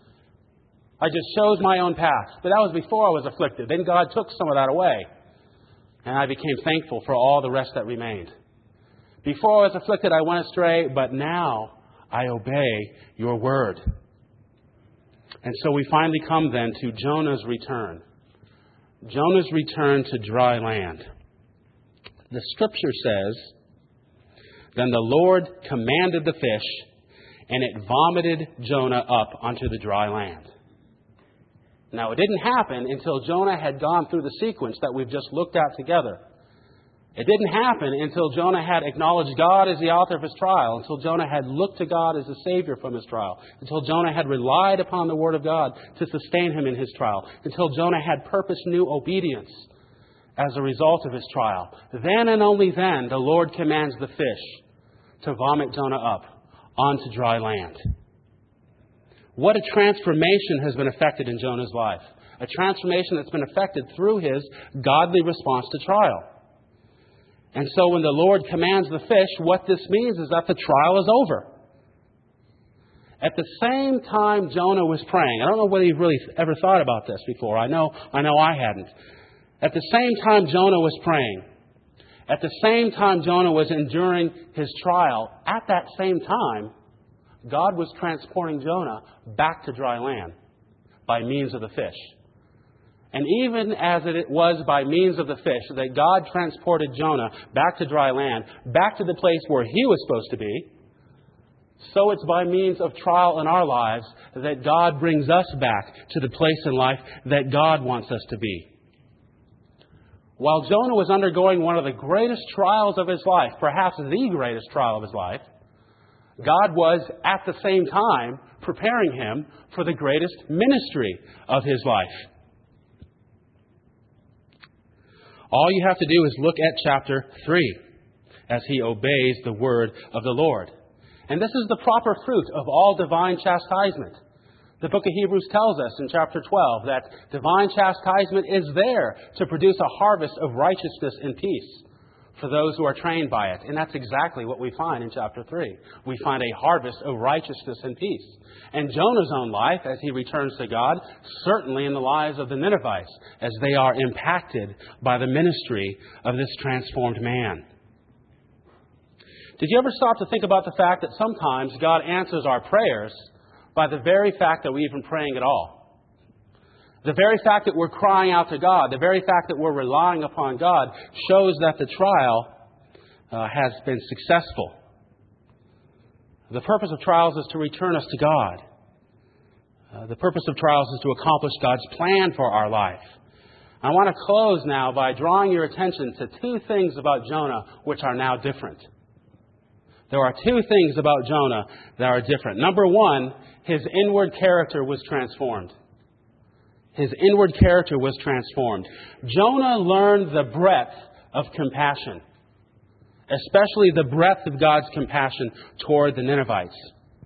I just chose my own path. But that was before I was afflicted. Then God took some of that away. And I became thankful for all the rest that remained. Before I was afflicted, I went astray, but now I obey your word. And so we finally come then to Jonah's return. Jonah's return to dry land. The scripture says, then the Lord commanded the fish, and it vomited Jonah up onto the dry land. Now, it didn't happen until Jonah had gone through the sequence that we've just looked at together. It didn't happen until Jonah had acknowledged God as the author of his trial, until Jonah had looked to God as the Savior from his trial, until Jonah had relied upon the Word of God to sustain him in his trial, until Jonah had purposed new obedience as a result of his trial. Then and only then, the Lord commands the fish to vomit Jonah up onto dry land. What a transformation has been effected in Jonah's life. A transformation that's been effected through his godly response to trial. And so when the Lord commands the fish, what this means is that the trial is over. At the same time Jonah was praying, I don't know whether you've really ever thought about this before. I know, I know I hadn't. At the same time Jonah was praying, at the same time Jonah was enduring his trial, at that same time, God was transporting Jonah back to dry land by means of the fish. And even as it was by means of the fish that God transported Jonah back to dry land, back to the place where he was supposed to be, so it's by means of trial in our lives that God brings us back to the place in life that God wants us to be. while Jonah was undergoing one of the greatest trials of his life, perhaps the greatest trial of his life, God was at the same time preparing him for the greatest ministry of his life. All you have to do is look at chapter three as he obeys the word of the Lord. And this is the proper fruit of all divine chastisement. The book of Hebrews tells us in chapter twelve that divine chastisement is there to produce a harvest of righteousness and peace for those who are trained by it. And that's exactly what we find in chapter three. We find a harvest of righteousness and peace. And Jonah's own life, as he returns to God, certainly in the lives of the Ninevites, as they are impacted by the ministry of this transformed man. Did you ever stop to think about the fact that sometimes God answers our prayers by the very fact that we're even praying at all? The very fact that we're crying out to God, the very fact that we're relying upon God, shows that the trial uh, has been successful. The purpose of trials is to return us to God. Uh, the purpose of trials is to accomplish God's plan for our life. I want to close now by drawing your attention to two things about Jonah which are now different. There are two things about Jonah that are different. Number one, his inward character was transformed. His inward character was transformed. Jonah learned the breadth of compassion, especially the breadth of God's compassion toward the Ninevites.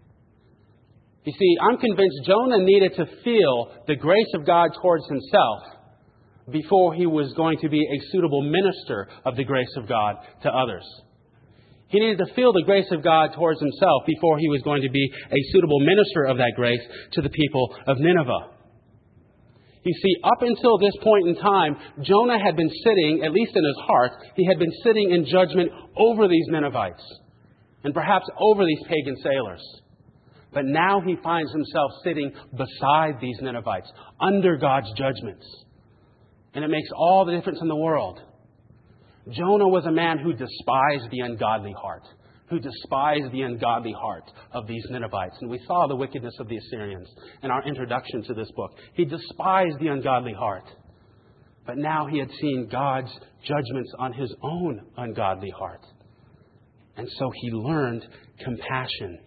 You see, I'm convinced Jonah needed to feel the grace of God towards himself before he was going to be a suitable minister of the grace of God to others. He needed to feel the grace of God towards himself before he was going to be a suitable minister of that grace to the people of Nineveh. You see, up until this point in time, Jonah had been sitting, at least in his heart, he had been sitting in judgment over these Ninevites and perhaps over these pagan sailors. But now he finds himself sitting beside these Ninevites, under God's judgments. And it makes all the difference in the world. Jonah was a man who despised the ungodly heart, who despised the ungodly heart of these Ninevites. And we saw the wickedness of the Assyrians in our introduction to this book. He despised the ungodly heart. But now he had seen God's judgments on his own ungodly heart. And so he learned compassion.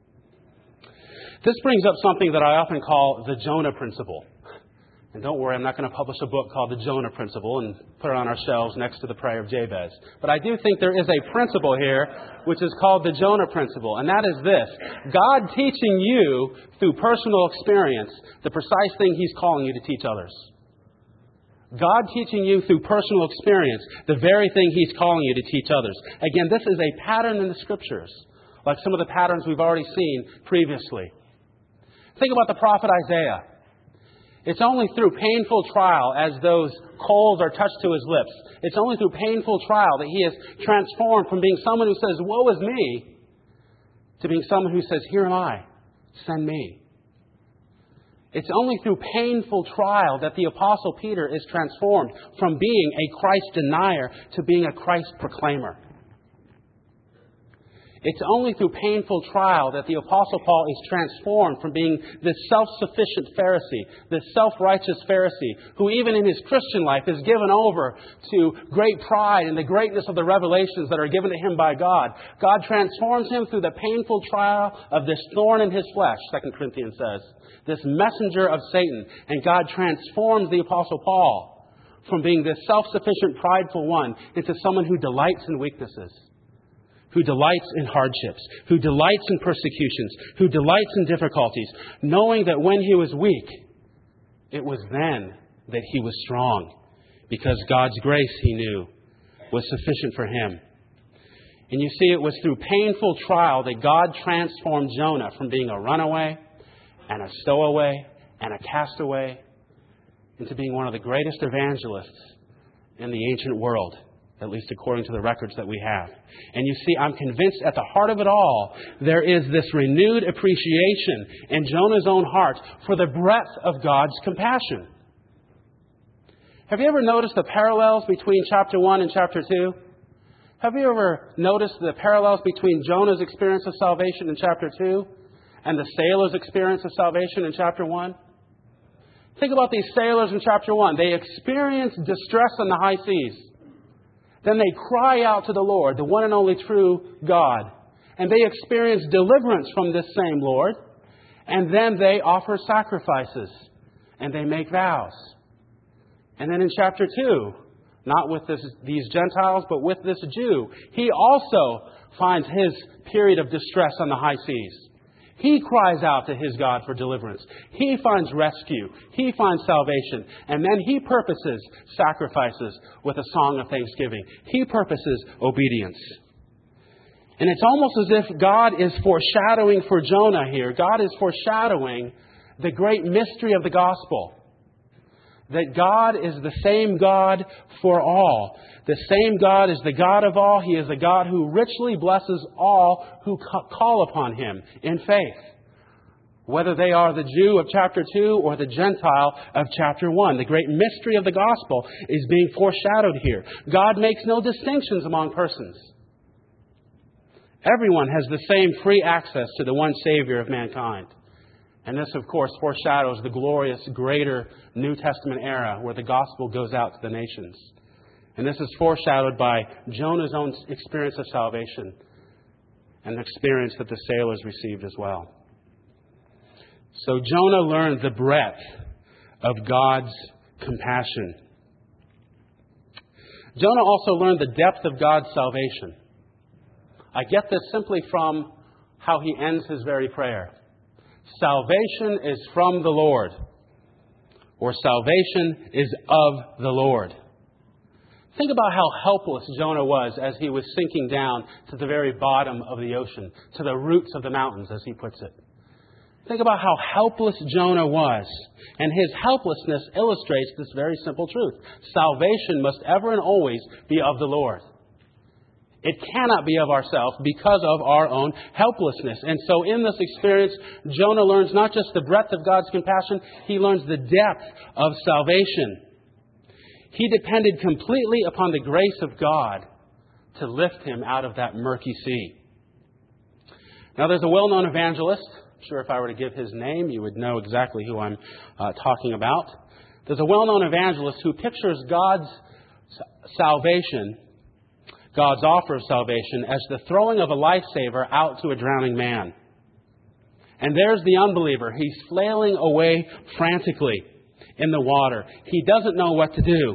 This brings up something that I often call the Jonah principle. And don't worry, I'm not going to publish a book called The Jonah Principle and put it on our shelves next to the prayer of Jabez. But I do think there is a principle here which is called the Jonah Principle. And that is this: God teaching you through personal experience the precise thing He's calling you to teach others. God teaching you through personal experience the very thing He's calling you to teach others. Again, this is a pattern in the Scriptures, like some of the patterns we've already seen previously. Think about the prophet Isaiah. It's only through painful trial as those coals are touched to his lips. It's only through painful trial that he is transformed from being someone who says, "Woe is me," to being someone who says, "Here am I, send me." It's only through painful trial that the Apostle Peter is transformed from being a Christ denier to being a Christ proclaimer. It's only through painful trial that the Apostle Paul is transformed from being this self-sufficient Pharisee, this self-righteous Pharisee, who even in his Christian life is given over to great pride in the greatness of the revelations that are given to him by God. God transforms him through the painful trial of this thorn in his flesh, Second Corinthians says, this messenger of Satan. And God transforms the Apostle Paul from being this self-sufficient, prideful one into someone who delights in weaknesses, who delights in hardships, who delights in persecutions, who delights in difficulties, knowing that when he was weak, it was then that he was strong, because God's grace, he knew, was sufficient for him. And you see, it was through painful trial that God transformed Jonah from being a runaway and a stowaway and a castaway into being one of the greatest evangelists in the ancient world, at least according to the records that we have. And you see, I'm convinced at the heart of it all, there is this renewed appreciation in Jonah's own heart for the breadth of God's compassion. Have you ever noticed the parallels between chapter one and chapter two? Have you ever noticed the parallels between Jonah's experience of salvation in chapter two and the sailor's experience of salvation in chapter one? Think about these sailors in chapter one. They experience distress on the high seas. Then they cry out to the Lord, the one and only true God. And they experience deliverance from this same Lord. And then they offer sacrifices. And they make vows. And then in chapter two, not with this, these Gentiles, but with this Jew, he also finds his period of distress on the high seas. He cries out to his God for deliverance. He finds rescue. He finds salvation. And then he purposes sacrifices with a song of thanksgiving. He purposes obedience. And it's almost as if God is foreshadowing for Jonah here. God is foreshadowing the great mystery of the gospel. That God is the same God for all. The same God is the God of all. He is a God who richly blesses all who call upon Him in faith. Whether they are the Jew of chapter two or the Gentile of chapter one. The great mystery of the gospel is being foreshadowed here. God makes no distinctions among persons. Everyone has the same free access to the one Savior of mankind. And this, of course, foreshadows the glorious, greater New Testament era where the gospel goes out to the nations. And this is foreshadowed by Jonah's own experience of salvation and the experience that the sailors received as well. So Jonah learned the breadth of God's compassion. Jonah also learned the depth of God's salvation. I get this simply from how he ends his very prayer. Salvation is from the Lord, or salvation is of the Lord. Think about how helpless Jonah was as he was sinking down to the very bottom of the ocean, to the roots of the mountains, as he puts it. Think about how helpless Jonah was. And his helplessness illustrates this very simple truth. Salvation must ever and always be of the Lord. It cannot be of ourselves because of our own helplessness. And so in this experience, Jonah learns not just the breadth of God's compassion, he learns the depth of salvation. He depended completely upon the grace of God to lift him out of that murky sea. Now there's a well-known evangelist. I'm sure if I were to give his name, you would know exactly who I'm uh, talking about. There's a well-known evangelist who pictures God's salvation, God's offer of salvation, as the throwing of a lifesaver out to a drowning man. And there's the unbeliever. He's flailing away frantically in the water. He doesn't know what to do.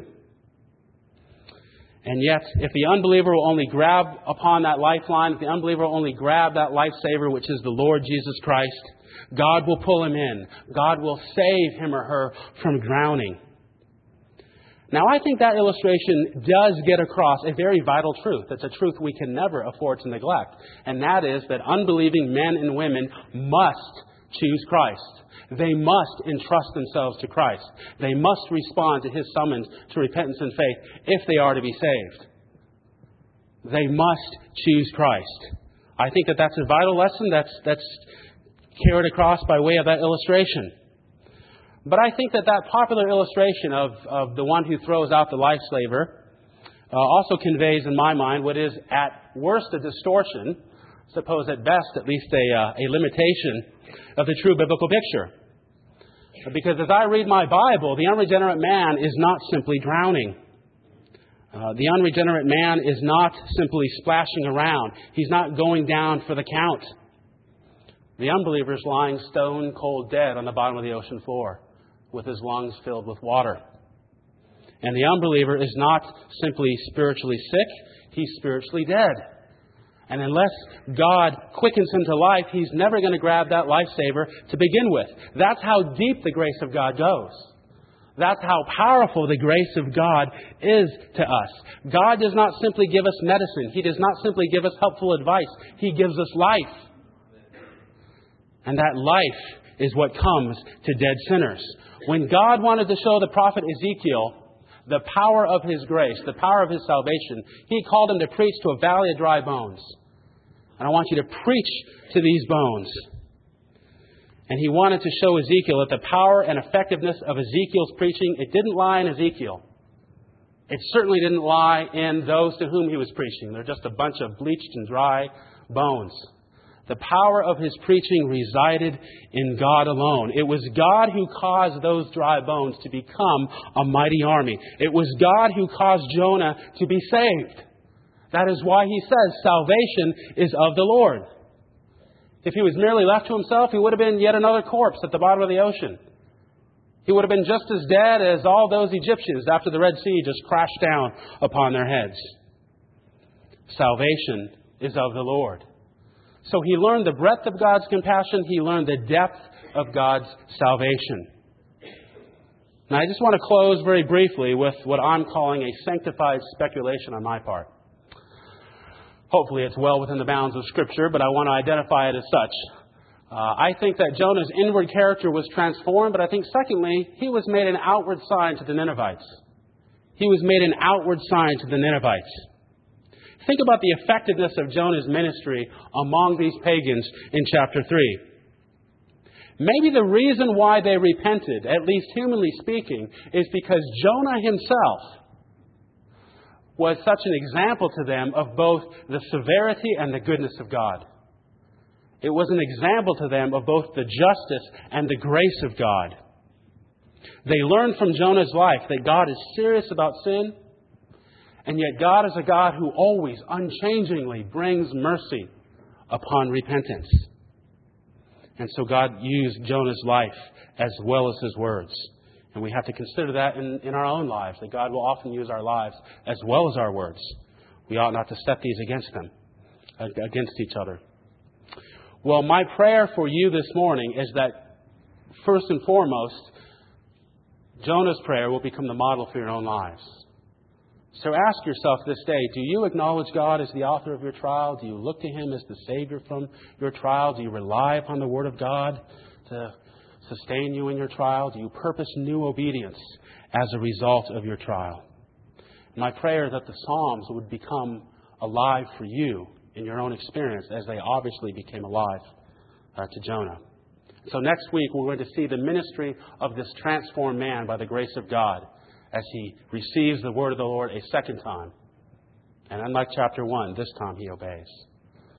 And yet, if the unbeliever will only grab upon that lifeline, if the unbeliever will only grab that lifesaver, which is the Lord Jesus Christ, God will pull him in. God will save him or her from drowning. Now, I think that illustration does get across a very vital truth. It's a truth we can never afford to neglect. And that is that unbelieving men and women must choose Christ. They must entrust themselves to Christ. They must respond to His summons to repentance and faith if they are to be saved. They must choose Christ. I think that that's a vital lesson that's, that's carried across by way of that illustration. But I think that that popular illustration of, of the one who throws out the lifesaver uh, also conveys in my mind what is at worst a distortion, suppose at best at least a, uh, a limitation of the true biblical picture. Because as I read my Bible, the unregenerate man is not simply drowning. Uh, the unregenerate man is not simply splashing around. He's not going down for the count. The unbeliever is lying stone cold dead on the bottom of the ocean floor, with his lungs filled with water. And the unbeliever is not simply spiritually sick, he's spiritually dead. And unless God quickens him to life, he's never going to grab that lifesaver to begin with. That's how deep the grace of God goes. That's how powerful the grace of God is to us. God does not simply give us medicine. He does not simply give us helpful advice. He gives us life. And that life is what comes to dead sinners. When God wanted to show the prophet Ezekiel the power of His grace, the power of His salvation, He called him to preach to a valley of dry bones. And I want you to preach to these bones. And He wanted to show Ezekiel that the power and effectiveness of Ezekiel's preaching, it didn't lie in Ezekiel. It certainly didn't lie in those to whom He was preaching. They're just a bunch of bleached and dry bones. The power of his preaching resided in God alone. It was God who caused those dry bones to become a mighty army. It was God who caused Jonah to be saved. That is why he says salvation is of the Lord. If he was merely left to himself, he would have been yet another corpse at the bottom of the ocean. He would have been just as dead as all those Egyptians after the Red Sea just crashed down upon their heads. Salvation is of the Lord. So he learned the breadth of God's compassion. He learned the depth of God's salvation. Now, I just want to close very briefly with what I'm calling a sanctified speculation on my part. Hopefully it's well within the bounds of Scripture, but I want to identify it as such. Uh, I think that Jonah's inward character was transformed, but I think secondly, he was made an outward sign to the Ninevites. He was made an outward sign to the Ninevites. Think about the effectiveness of Jonah's ministry among these pagans in chapter three. Maybe the reason why they repented, at least humanly speaking, is because Jonah himself was such an example to them of both the severity and the goodness of God. It was an example to them of both the justice and the grace of God. They learned from Jonah's life that God is serious about sin, and yet God is a God who always, unchangingly brings mercy upon repentance. And so God used Jonah's life as well as his words. And we have to consider that in, in our own lives, that God will often use our lives as well as our words. We ought not to set these against them, against each other. Well, my prayer for you this morning is that, first and foremost, Jonah's prayer will become the model for your own lives. So ask yourself this day, do you acknowledge God as the author of your trial? Do you look to Him as the Savior from your trial? Do you rely upon the Word of God to sustain you in your trial? Do you purpose new obedience as a result of your trial? My prayer is that the Psalms would become alive for you in your own experience as they obviously became alive uh, to Jonah. So next week we're going to see the ministry of this transformed man by the grace of God as he receives the word of the Lord a second time. And unlike chapter one, this time he obeys.